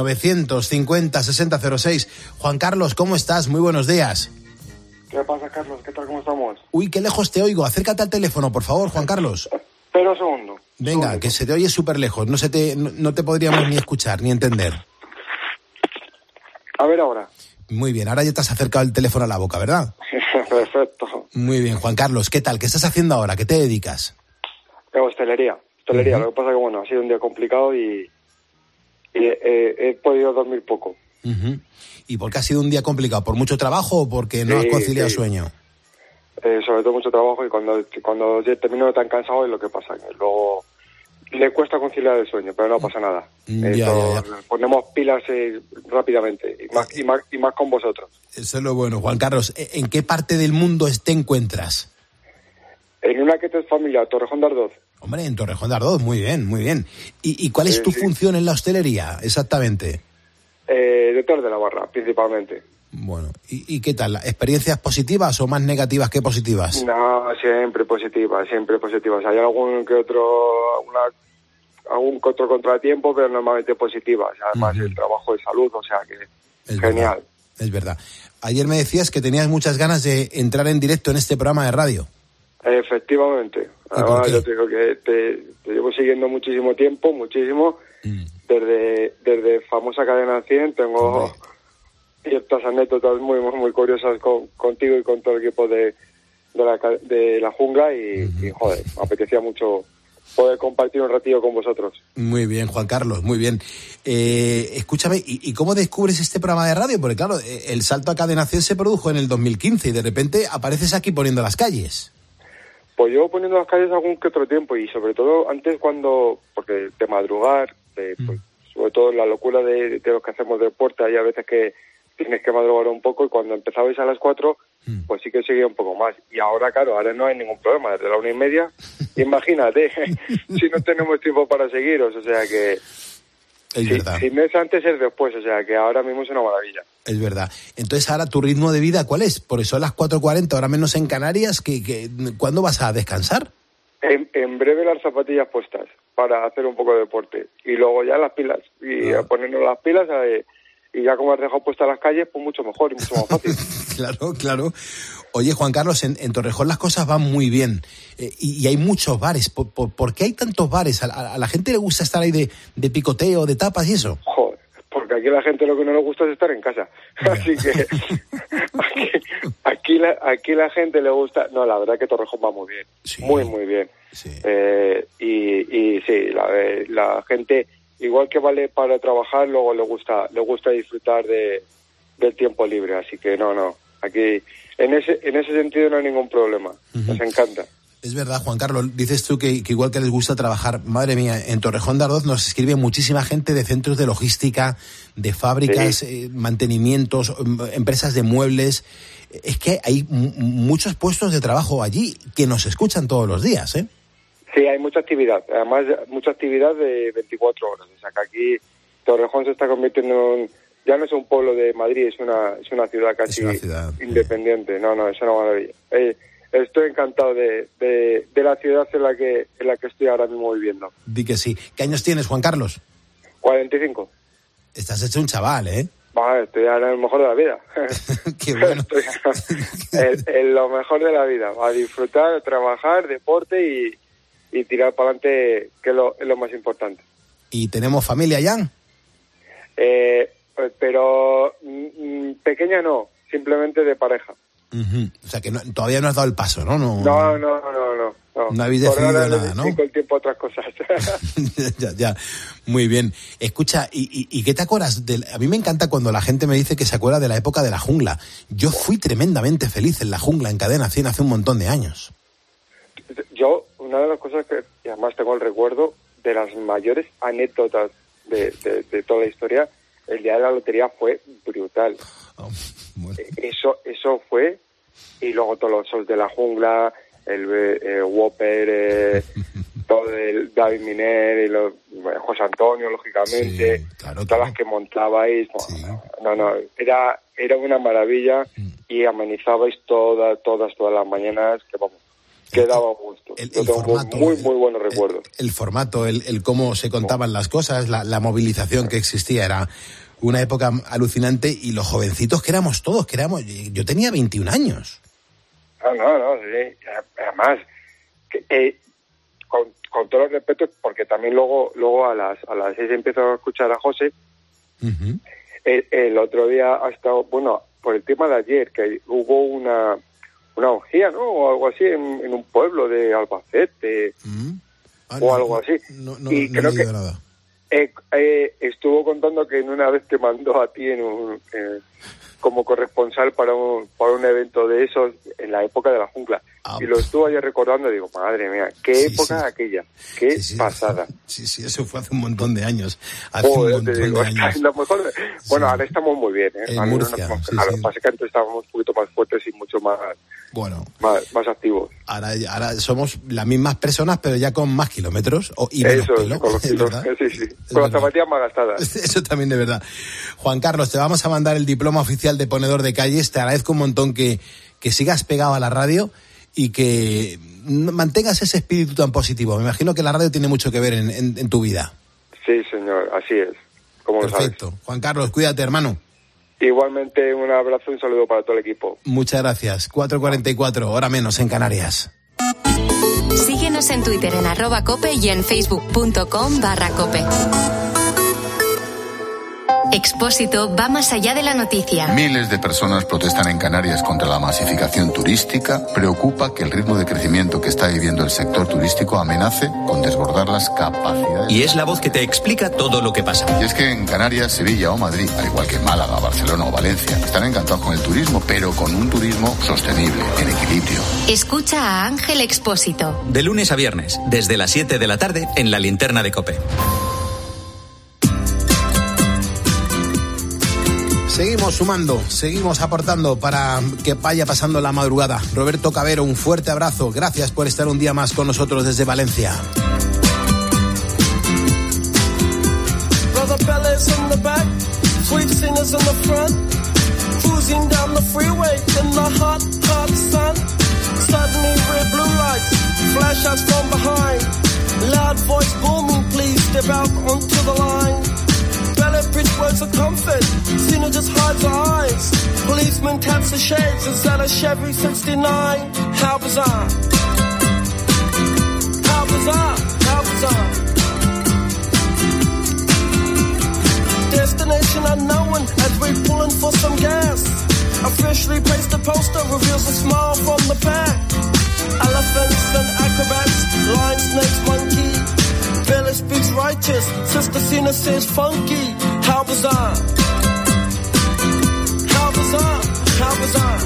950-6006. Juan Carlos, ¿cómo estás? Muy buenos días. ¿Qué pasa, Carlos? ¿Qué tal? ¿Cómo estamos? Uy, qué lejos te oigo. Acércate al teléfono, por favor, Juan Carlos. Espera un segundo. Venga, que se te oye súper lejos. No te podríamos ni escuchar, ni entender. A ver ahora. Muy bien, ahora ya te has acercado el teléfono a la boca, ¿verdad? Perfecto. Muy bien, Juan Carlos, ¿qué tal? ¿Qué estás haciendo ahora? ¿Qué te dedicas? Hostelería. Lo que pasa que, bueno, ha sido un día complicado y he podido dormir poco. ¿Y por qué ha sido un día complicado? ¿Por mucho trabajo o porque no has conciliado sueño? Sobre todo mucho trabajo y cuando termino tan cansado es lo que pasa. Que luego le cuesta conciliar el sueño, pero no pasa nada. Ya. Ponemos pilas rápidamente y más con vosotros. Eso es lo bueno. Juan Carlos, ¿en qué parte del mundo te encuentras? En una que es familiar, Torrejón de Ardoz. Hombre, en Torrejón de Ardoz, muy bien, muy bien. ¿Y cuál es tu función en la hostelería, exactamente? Detrás de la barra, principalmente. Bueno, ¿y qué tal? ¿Experiencias positivas o más negativas que positivas? No, siempre positivas. Hay algún que otro contratiempo, pero normalmente positivas. Además, el trabajo de salud, o sea que es genial. Es verdad. Ayer me decías que tenías muchas ganas de entrar en directo en este programa de radio. Efectivamente. Además, yo te digo que te llevo siguiendo muchísimo tiempo, desde famosa Cadena 100. Tengo ciertas anécdotas muy curiosas contigo y con todo el equipo de la jungla y joder, me apetecía mucho poder compartir un ratillo con vosotros. Muy bien, Juan Carlos, muy bien. Escúchame, ¿y cómo descubres este programa de radio? Porque claro, el salto a Cadena 100 se produjo en el 2015 y de repente apareces aquí poniendo las calles. Pues llevo poniendo las calles algún que otro tiempo y sobre todo antes porque de madrugar, pues, sobre todo la locura de los que hacemos deporte, hay a veces que tienes que madrugar un poco y cuando empezabais a las 4, pues sí que seguía un poco más. Y ahora, claro, ahora no hay ningún problema, desde la 1:30, imagínate, si no tenemos tiempo para seguiros, o sea que... Es verdad. Si no es antes, es después, o sea que ahora mismo es una maravilla. Es verdad. Entonces, ahora, ¿tu ritmo de vida cuál es? Porque son las 4:40, ahora menos en Canarias, ¿cuándo vas a descansar? En breve las zapatillas puestas para hacer un poco de deporte y luego ya las pilas y a ponernos las pilas y ya como has dejado puestas las calles, pues mucho mejor y mucho más fácil. Claro. Oye, Juan Carlos, en Torrejón las cosas van muy bien y hay muchos bares. ¿Por qué hay tantos bares? ¿A la gente le gusta estar ahí de picoteo, de tapas y eso? Joder, porque aquí a la gente lo que no le gusta es estar en casa. Así que aquí la gente le gusta... No, la verdad que Torrejón va muy bien. Sí. Muy bien. Sí. Y sí, la gente... Igual que vale para trabajar, luego le gusta disfrutar del tiempo libre, así que no, aquí en ese sentido no hay ningún problema, nos encanta. Es verdad, Juan Carlos, dices tú que igual que les gusta trabajar, madre mía, en Torrejón de Ardoz nos escribe muchísima gente de centros de logística, de fábricas, mantenimientos, empresas de muebles, es que hay muchos puestos de trabajo allí que nos escuchan todos los días, ¿eh? Sí, hay mucha actividad, además mucha actividad de 24 horas. O sea que aquí Torrejón se está convirtiendo ya no es un pueblo de Madrid, es una ciudad casi independiente. No, es una maravilla. Estoy encantado de la ciudad en la que estoy ahora mismo viviendo. Di que sí. ¿Qué años tienes, Juan Carlos? 45. Estás hecho un chaval, ¿eh? Estoy ahora en lo mejor de la vida. Qué bueno. Estoy en lo mejor de la vida. A disfrutar, trabajar, deporte y tirar para adelante, que es lo más importante. ¿Y tenemos familia ya? Pero pequeña no, simplemente de pareja. O sea, que todavía no has dado el paso, ¿no? No. No habéis decidido nada, ¿no? Con el tiempo a otras cosas. ya. Muy bien. Escucha, ¿y qué te acuerdas? A mí me encanta cuando la gente me dice que se acuerda de la época de la jungla. Yo fui tremendamente feliz en la jungla, en Cadena 100, hace un montón de años. Yo, una de las cosas que además tengo el recuerdo de las mayores anécdotas de toda la historia, el día de la lotería fue brutal. Bueno. Eso fue, y luego todos los shows de la jungla, el Whopper, todo el David Miner y José Antonio, lógicamente, todas las que montabais. Sí. No, era una maravilla y amenizabais todas las mañanas, que vamos, que daba gusto. Yo tengo formato, muy buenos recuerdos. El formato, el cómo se contaban las cosas, la movilización que existía, era una época alucinante, y los jovencitos que éramos todos, yo tenía 21 años. No, sí. Además, con todos los respetos, porque también luego a las 6 empiezo a escuchar a José. Uh-huh. El otro día ha estado, bueno, por el tema de ayer, que hubo una orgía, ¿no? O algo así en un pueblo de Albacete, o algo así. Y creo que nada. Estuvo contando que en una vez te mandó a ti como corresponsal para un evento de esos en la época de la jungla. Y lo estuvo ayer recordando y digo, madre mía, qué época aquella, qué pasada. Sí, eso fue hace un montón de años. Bueno, ahora estamos muy bien, ¿eh? En Murcia, lo que pasa es que antes estábamos un poquito más fuertes y mucho más activos. Ahora somos las mismas personas, pero ya con más kilómetros y menos pelo. Con los kilos, sí. Con las zapatillas más gastadas. Eso también de verdad. Juan Carlos, te vamos a mandar el diploma oficial de ponedor de calles. Te agradezco un montón que sigas pegado a la radio y que mantengas ese espíritu tan positivo. Me imagino que la radio tiene mucho que ver en tu vida. Sí, señor, así es. Como lo sabes. Perfecto. Juan Carlos, cuídate, hermano. Igualmente, un abrazo y un saludo para todo el equipo. Muchas gracias. 4:44, hora menos en Canarias. Síguenos en Twitter en @cope y en facebook.com/cope. Expósito va más allá de la noticia. Miles de personas protestan en Canarias contra la masificación turística. Preocupa que el ritmo de crecimiento que está viviendo el sector turístico amenace con desbordar las capacidades. Y es la voz que te explica todo lo que pasa. Y es que en Canarias, Sevilla o Madrid, al igual que Málaga, Barcelona o Valencia, están encantados con el turismo, pero con un turismo sostenible, en equilibrio. Escucha a Ángel Expósito. De lunes a viernes, desde las 7 de la tarde, en La Linterna de COPE. Seguimos sumando, seguimos aportando para que vaya pasando la madrugada. Roberto Cabero, un fuerte abrazo. Gracias por estar un día más con nosotros desde Valencia. Bridge words of comfort, Cena just hides her eyes. Policeman taps the shades, is that a Chevy 69? How bizarre. How bizarre, how bizarre. Destination unknown as we're pulling for some gas. Officially placed a poster, reveals a smile from the back. Elephants and acrobats, lion, snakes, monkey. Billy speaks righteous, Sister Cena says funky. How bizarre. How bizarre, how bizarre.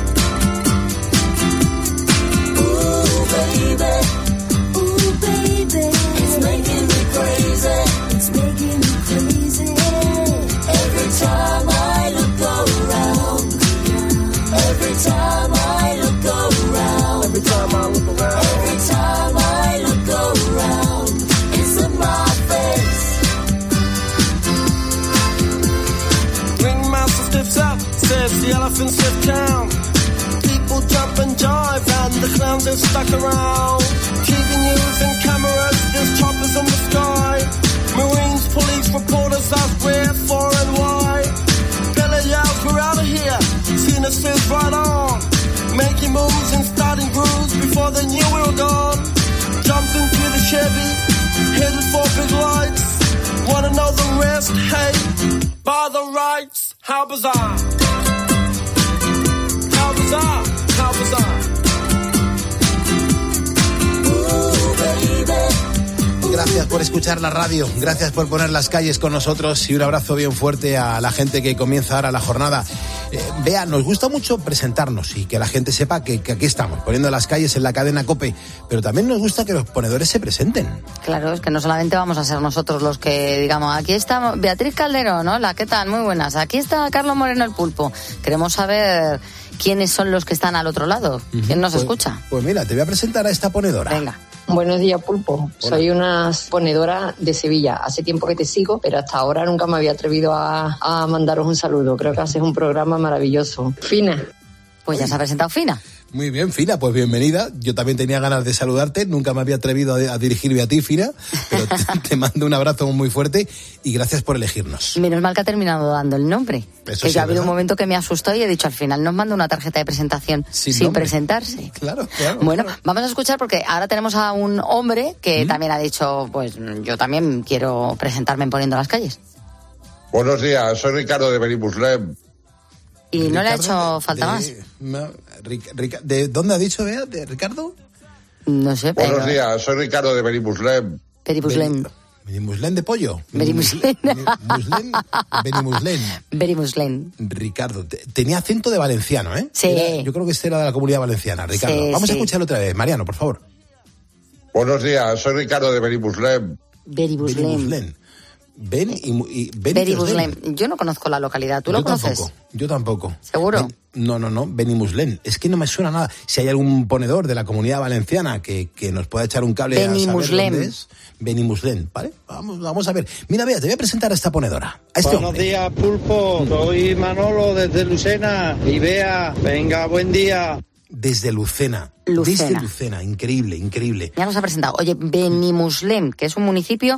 Ooh, baby. Ooh, baby. It's making me crazy. It's making me crazy. Every time I look around. Every time I look around. Every time I look around. Every time I look around. It's in my face. Ringmaster stiffs up, says the elephants lift town. People jump and jive and the clowns are stuck around. TV news and cameras, there's choppers in the sky. Marines, police, reporters ask where, for and why. Billy yells, we're out of here. Cena says right on. Making moves and starting grooves before they knew we were gone. Jumped into the Chevy, headed for big lights. Wanna know the rest? Hey, by the rights. How bizarre. How bizarre. Gracias por escuchar la radio, gracias por poner las calles con nosotros y un abrazo bien fuerte a la gente que comienza ahora la jornada. Bea, nos gusta mucho presentarnos y que la gente sepa que aquí estamos, poniendo las calles en la cadena COPE, pero también nos gusta que los ponedores se presenten. Claro, es que no solamente vamos a ser nosotros los que digamos, aquí está Beatriz Calderón, hola, ¿qué tal? Muy buenas. Aquí está Carlos Moreno el Pulpo. Queremos saber quiénes son los que están al otro lado, quién nos escucha. Pues mira, te voy a presentar a esta ponedora. Venga. Buenos días, Pulpo. Hola. Soy una ponedora de Sevilla. Hace tiempo que te sigo, pero hasta ahora nunca me había atrevido a mandaros un saludo. Creo que haces un programa maravilloso. Fina. Pues ya se ha presentado Fina. Muy bien, Fina, pues bienvenida. Yo también tenía ganas de saludarte, nunca me había atrevido a dirigirme a ti, Fina, pero te mando un abrazo muy fuerte y gracias por elegirnos. Menos mal que ha terminado dando el nombre. Eso que sí, ya ha habido ¿verdad? un momento que me asustó y he dicho, al final nos manda una tarjeta de presentación sin presentarse. Claro. Bueno, vamos a escuchar porque ahora tenemos a un hombre que también ha dicho, pues yo también quiero presentarme en Poniendo las Calles. Buenos días, soy Ricardo de Benimuslem. Y no le ha hecho falta más. ¿De dónde ha dicho, Bea? ¿De Ricardo? No sé, pero... Buenos días, soy Ricardo de Benimuslem. ¿Benimuslem de pollo? Benimuslem. Benimuslem. Ricardo, tenía acento de valenciano, ¿eh? Sí. Yo creo que este era de la Comunidad Valenciana, Ricardo. Sí, Vamos a sí. escucharlo otra vez. Mariano, por favor. Buenos días, soy Ricardo de Benimuslem. Benimuslem. Benimuslem. Yo no conozco la localidad. ¿Tú lo conoces? Yo tampoco. ¿Seguro? No, Benimuslem. Es que no me suena nada. Si hay algún ponedor de la Comunidad Valenciana que nos pueda echar un cable a saber dónde es. Benimuslem, ¿vale? Vamos a ver. Mira, Bea, te voy a presentar a esta ponedora. A este Buenos hombre. días, Pulpo. Soy Manolo desde Lucena. Y Bea, venga, buen día. Desde Lucena. Lucena. Desde Lucena. Increíble. Ya nos ha presentado. Oye, Benimuslem, que es un municipio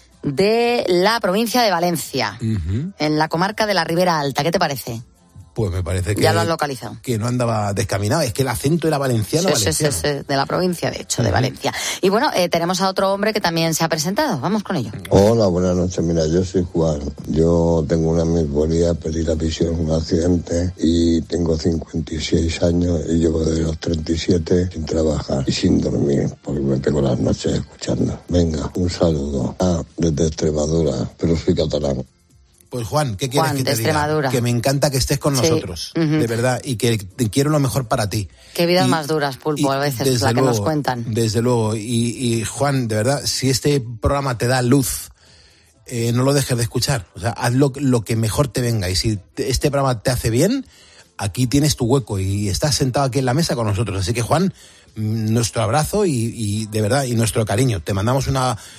de la provincia de Valencia, en la comarca de la Ribera Alta. ¿Qué te parece? Pues me parece que... Ya lo has localizado. Que no andaba descaminado. Es que el acento era valenciano. Sí, de la provincia, de hecho, de Valencia. Y bueno, tenemos a otro hombre que también se ha presentado. Vamos con ello. Hola, buenas noches. Mira, yo soy Juan. Yo tengo una mejoría, perdí la visión en un accidente y tengo 56 años y llevo de los 37 sin trabajar y sin dormir porque me pego las noches escuchando. Venga, un saludo. Desde Extremadura, pero soy catalán. Pues Juan, ¿qué quieres Juan, que te de diga? Extremadura. Que me encanta que estés con Sí. nosotros, de verdad, y que te quiero lo mejor para ti. Qué vidas más duras, Pulpo, a veces, desde la que nos luego, cuentan. Desde luego. Y Juan, de verdad, si este programa te da luz, no lo dejes de escuchar. O sea, haz lo que mejor te venga. Y si este programa te hace bien, aquí tienes tu hueco y estás sentado aquí en la mesa con nosotros. Así que, Juan, nuestro abrazo y de verdad, y nuestro cariño. Te mandamos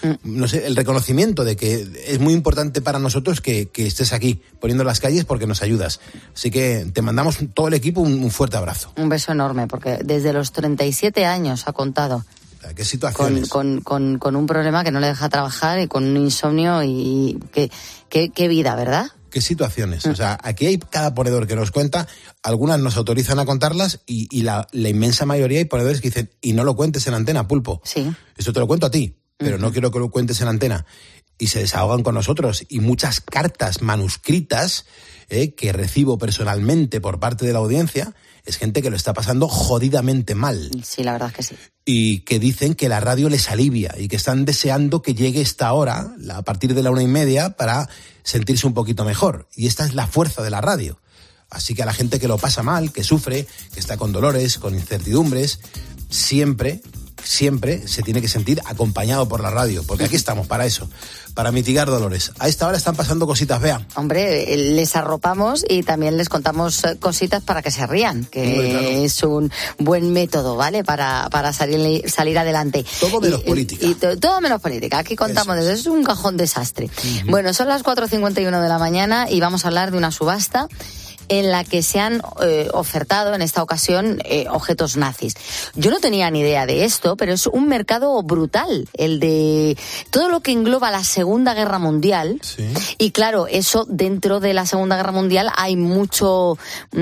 el reconocimiento de que es muy importante para nosotros que estés aquí poniendo las calles porque nos ayudas. Así que te mandamos todo el equipo un fuerte abrazo. Un beso enorme, porque desde los 37 años ha contado. ¿Qué situaciones? Con un problema que no le deja trabajar y con un insomnio y qué vida, ¿verdad? ¿Qué situaciones? O sea, aquí hay cada ponedor que nos cuenta, algunas nos autorizan a contarlas y la inmensa mayoría hay ponedores que dicen, y no lo cuentes en antena, Pulpo. Sí. Esto te lo cuento a ti, pero no quiero que lo cuentes en antena. Y se desahogan con nosotros. Y muchas cartas manuscritas que recibo personalmente por parte de la audiencia, es gente que lo está pasando jodidamente mal. Sí, la verdad es que sí. Y que dicen que la radio les alivia y que están deseando que llegue esta hora, a partir de la 1:30, para sentirse un poquito mejor. Y esta es la fuerza de la radio. Así que a la gente que lo pasa mal, que sufre, que está con dolores, con incertidumbres, siempre se tiene que sentir acompañado por la radio, porque aquí estamos para eso, para mitigar dolores. A esta hora están pasando cositas, Bea. Hombre, les arropamos y también les contamos cositas para que se rían, que claro. Es un buen método, ¿vale? Para salir adelante. Todo menos política. Todo menos política. Aquí contamos, es un cajón desastre. Bueno, son las 4:51 de la mañana y vamos a hablar de una subasta en la que se han ofertado en esta ocasión objetos nazis. Yo no tenía ni idea de esto, pero es un mercado brutal, el de todo lo que engloba la Segunda Guerra Mundial. Sí. Y claro, eso dentro de la Segunda Guerra Mundial hay mucho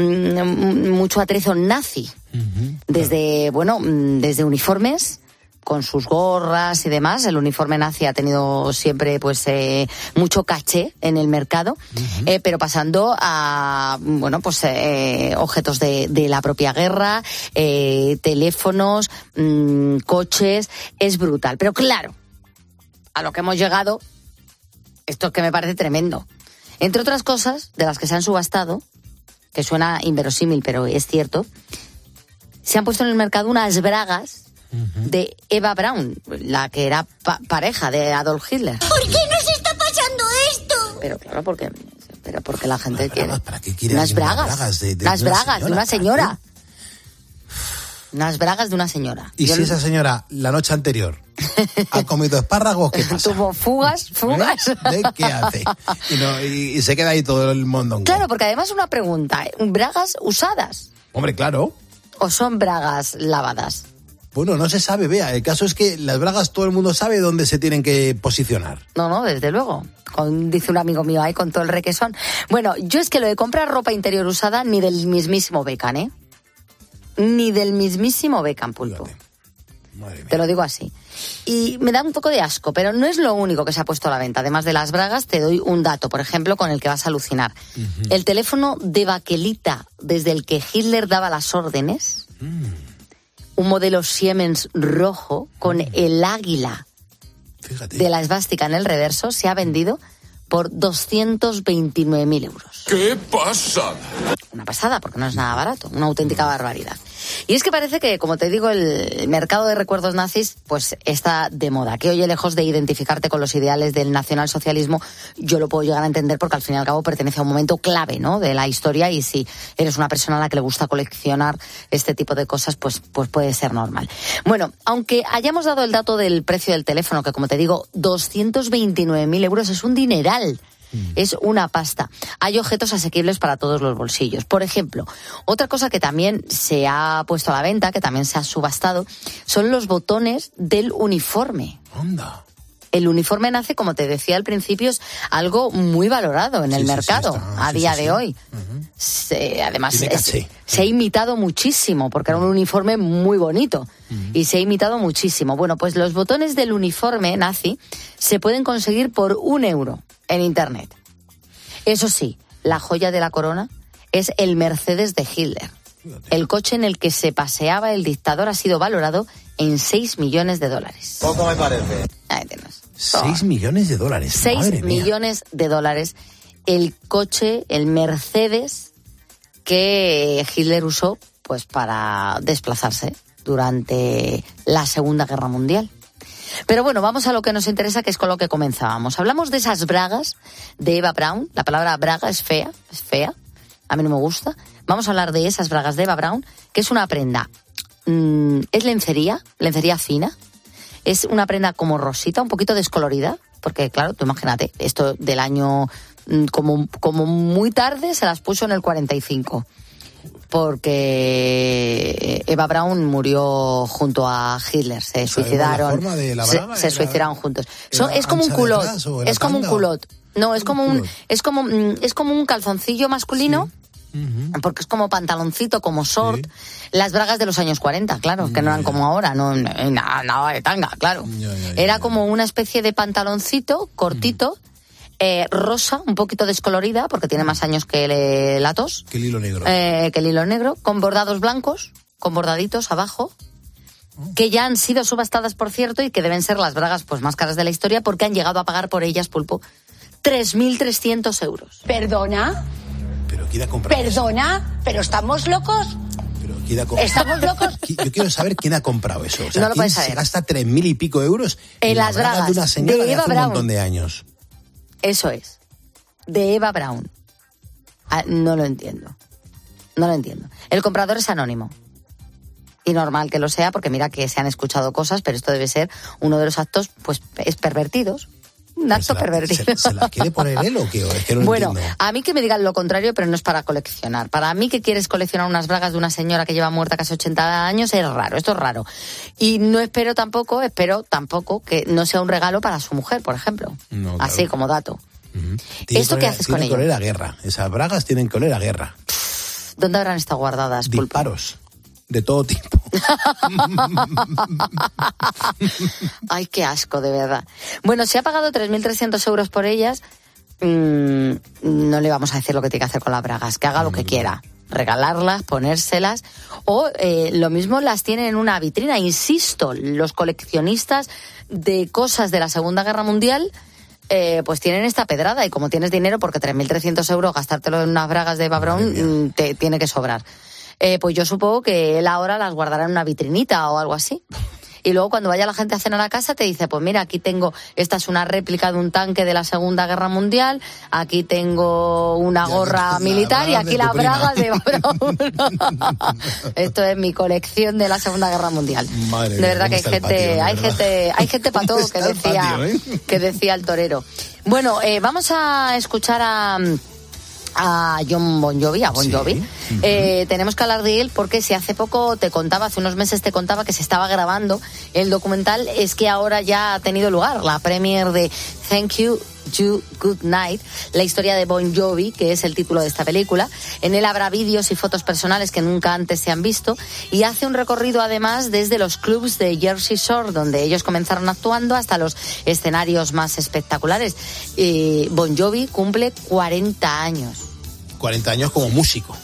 atrezo nazi. Desde uniformes, con sus gorras y demás. El uniforme nazi ha tenido siempre mucho caché en el mercado, pero pasando a objetos de la propia guerra, teléfonos, coches, es brutal. Pero claro, a lo que hemos llegado, esto es que me parece tremendo. Entre otras cosas, de las que se han subastado, que suena inverosímil, pero es cierto, se han puesto en el mercado unas bragas de Eva Braun, la que era pareja de Adolf Hitler. ¿Por qué nos está pasando esto? Pero claro, porque la gente quiere. ¿Para qué quiere Unas bragas. Unas bragas de una señora. Unas bragas de una señora. ¿Y si esa señora, la noche anterior, ha comido espárragos, qué pasa? Tuvo fugas. ¿De qué hace? Y se queda ahí todo el mondongo. Claro, porque además una pregunta, ¿bragas usadas? Hombre, claro. ¿O son bragas lavadas? Bueno, no se sabe, Bea. El caso es que las bragas todo el mundo sabe dónde se tienen que posicionar. No, desde luego. Dice un amigo mío ahí con todo el requesón. Bueno, yo es que lo de comprar ropa interior usada ni del mismísimo Beckham, ¿eh? Ni del mismísimo Beckham, Pulpo. Te lo digo así. Y me da un poco de asco, pero no es lo único que se ha puesto a la venta. Además de las bragas, te doy un dato, por ejemplo, con el que vas a alucinar. El teléfono de baquelita desde el que Hitler daba las órdenes, un modelo Siemens rojo con el águila de la esvástica en el reverso, se ha vendido por 229.000 euros. ¡Qué pasada! Una pasada, porque no es nada barato, una auténtica barbaridad. Y es que parece que, como te digo, el mercado de recuerdos nazis pues está de moda. Que oye, lejos de identificarte con los ideales del nacionalsocialismo, yo lo puedo llegar a entender porque al fin y al cabo pertenece a un momento clave, ¿no?, de la historia, y si eres una persona a la que le gusta coleccionar este tipo de cosas, pues puede ser normal. Bueno, aunque hayamos dado el dato del precio del teléfono, que como te digo, 229.000 euros es un dineral. Es una pasta. Hay objetos asequibles para todos los bolsillos. Por ejemplo, otra cosa que también se ha puesto a la venta, que también se ha subastado, son los botones del uniforme. Anda. El uniforme nazi, como te decía al principio, es algo muy valorado en el mercado a día de hoy. Además, se ha imitado muchísimo, porque era un uniforme muy bonito. Y se ha imitado muchísimo. Bueno, pues los botones del uniforme nazi se pueden conseguir por 1 euro en Internet. Eso sí, la joya de la corona es el Mercedes de Hitler. El coche en el que se paseaba el dictador ha sido valorado en $6 millones. Poco me parece. Ahí tienes. $6 millones. 6 millones de dólares. El coche, el Mercedes, que Hitler usó pues para desplazarse durante la Segunda Guerra Mundial. Pero bueno, vamos a lo que nos interesa, que es con lo que comenzábamos. Hablamos de esas bragas de Eva Braun. La palabra braga es fea. A mí no me gusta. Vamos a hablar de esas bragas de Eva Braun, que es una prenda. Es lencería fina. Es una prenda como rosita, un poquito descolorida, porque claro, tú imagínate, esto del año como muy tarde se las puso en el 45. Porque Eva Braun murió junto a Hitler, se suicidaron. Se suicidaron juntos. Es como un culot, es como un culot. No, es como un calzoncillo masculino. Porque es como pantaloncito, como short. Las bragas de los años 40, claro, que no eran como ahora, nada de tanga, claro. Era como una especie de pantaloncito cortito, rosa, un poquito descolorida, porque tiene más años que la tos. Que el hilo negro. Con bordados blancos, con bordaditos abajo, que ya han sido subastadas, por cierto, y que deben ser las bragas pues más caras de la historia, porque han llegado a pagar por ellas, Pulpo, 3.300 euros. ¿Perdona? ¿Pero quién ha comprado ¿Perdona? ¿Pero estamos locos? ¿Estamos locos? Yo quiero saber quién ha comprado eso. O sea, no lo ¿quién puedes saber? Se gasta 3.000 y pico euros en las bragas de una señora de hace un montón de años? Eso es. De Eva Braun. No lo entiendo. El comprador es anónimo. Y normal que lo sea, porque mira que se han escuchado cosas, pero esto debe ser uno de los actos, pues, es pervertidos. Un acto pervertido. ¿Se la quiere poner él o qué? Es que no bueno, entiendo. a mí que me digan lo contrario, pero no es para coleccionar. Para mí que quieres coleccionar unas bragas de una señora que lleva muerta casi 80 años, es raro, esto es raro. Y no espero tampoco que no sea un regalo para su mujer, por ejemplo. No, claro. Así como dato. ¿Esto qué haces con ello? Tienen que oler a guerra. Esas bragas tienen que oler a guerra. ¿Dónde habrán estado guardadas, Pulpo? Disparos. De todo tipo. Ay, qué asco, de verdad. Bueno, si ha pagado 3.300 euros por ellas, no le vamos a decir lo que tiene que hacer con las bragas, que haga lo que quiera. regalarlas, ponérselas, o lo mismo las tienen en una vitrina. Insisto, los coleccionistas de cosas de la Segunda Guerra Mundial pues tienen esta pedrada, y como tienes dinero, porque 3.300 euros gastártelo en unas bragas de Eva Braun te tiene que sobrar. Pues yo supongo que él ahora las guardará en una vitrinita o algo así. Y luego cuando vaya la gente a cenar a casa te dice, pues mira, aquí tengo, esta es una réplica de un tanque de la Segunda Guerra Mundial, aquí tengo una gorra militar y aquí las bragas de Braun. Esto es mi colección de la Segunda Guerra Mundial. Madre de verdad que hay gente para todo, que decía el torero. Bueno, vamos a escuchar a Jon Bon Jovi, tenemos que hablar de él porque si hace unos meses te contaba que se estaba grabando el documental, es que ahora ya ha tenido lugar la premiere de Thank You, Good Night, la historia de Bon Jovi, que es el título de esta película. En él habrá vídeos y fotos personales que nunca antes se han visto, y hace un recorrido además desde los clubs de Jersey Shore, donde ellos comenzaron actuando, hasta los escenarios más espectaculares. Bon Jovi cumple 40 años. 40 años como músico.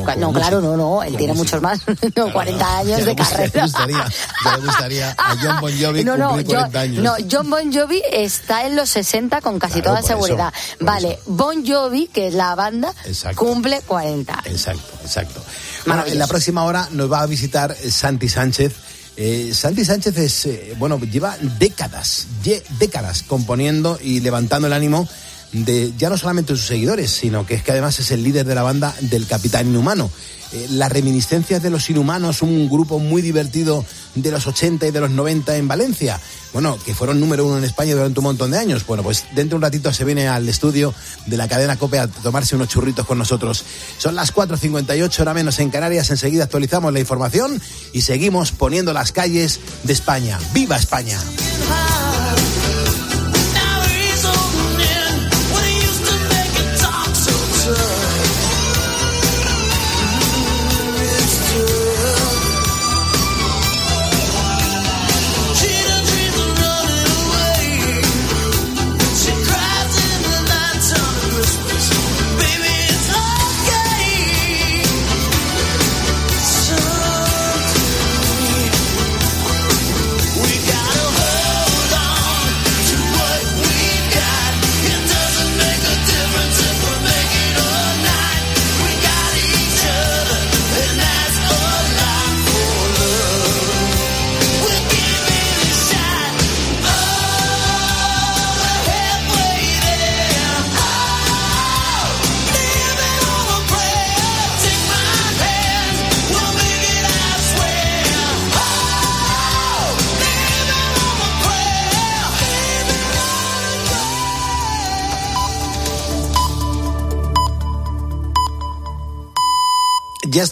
Él tiene muchos más. 40 años de carrera. Ya le gustaría a Jon Bon Jovi cumplir 40 años. Jon Bon Jovi está en los 60 con casi toda seguridad. Bon Jovi, que es la banda, cumple 40. Exacto. Bueno, en la próxima hora nos va a visitar Santi Sánchez. Santi Sánchez lleva décadas componiendo y levantando el ánimo de ya no solamente sus seguidores, sino que es que además es el líder de la banda del Capitán Inhumano. Las reminiscencias de los Inhumanos, un grupo muy divertido de los 80 y de los 90 en Valencia, que fueron número 1 en España durante un montón de años. Bueno, pues dentro de un ratito se viene al estudio de la cadena COPE a tomarse unos churritos con nosotros. Son las 4:58, hora menos en Canarias. Enseguida actualizamos la información y seguimos poniendo las calles de España. ¡Viva España!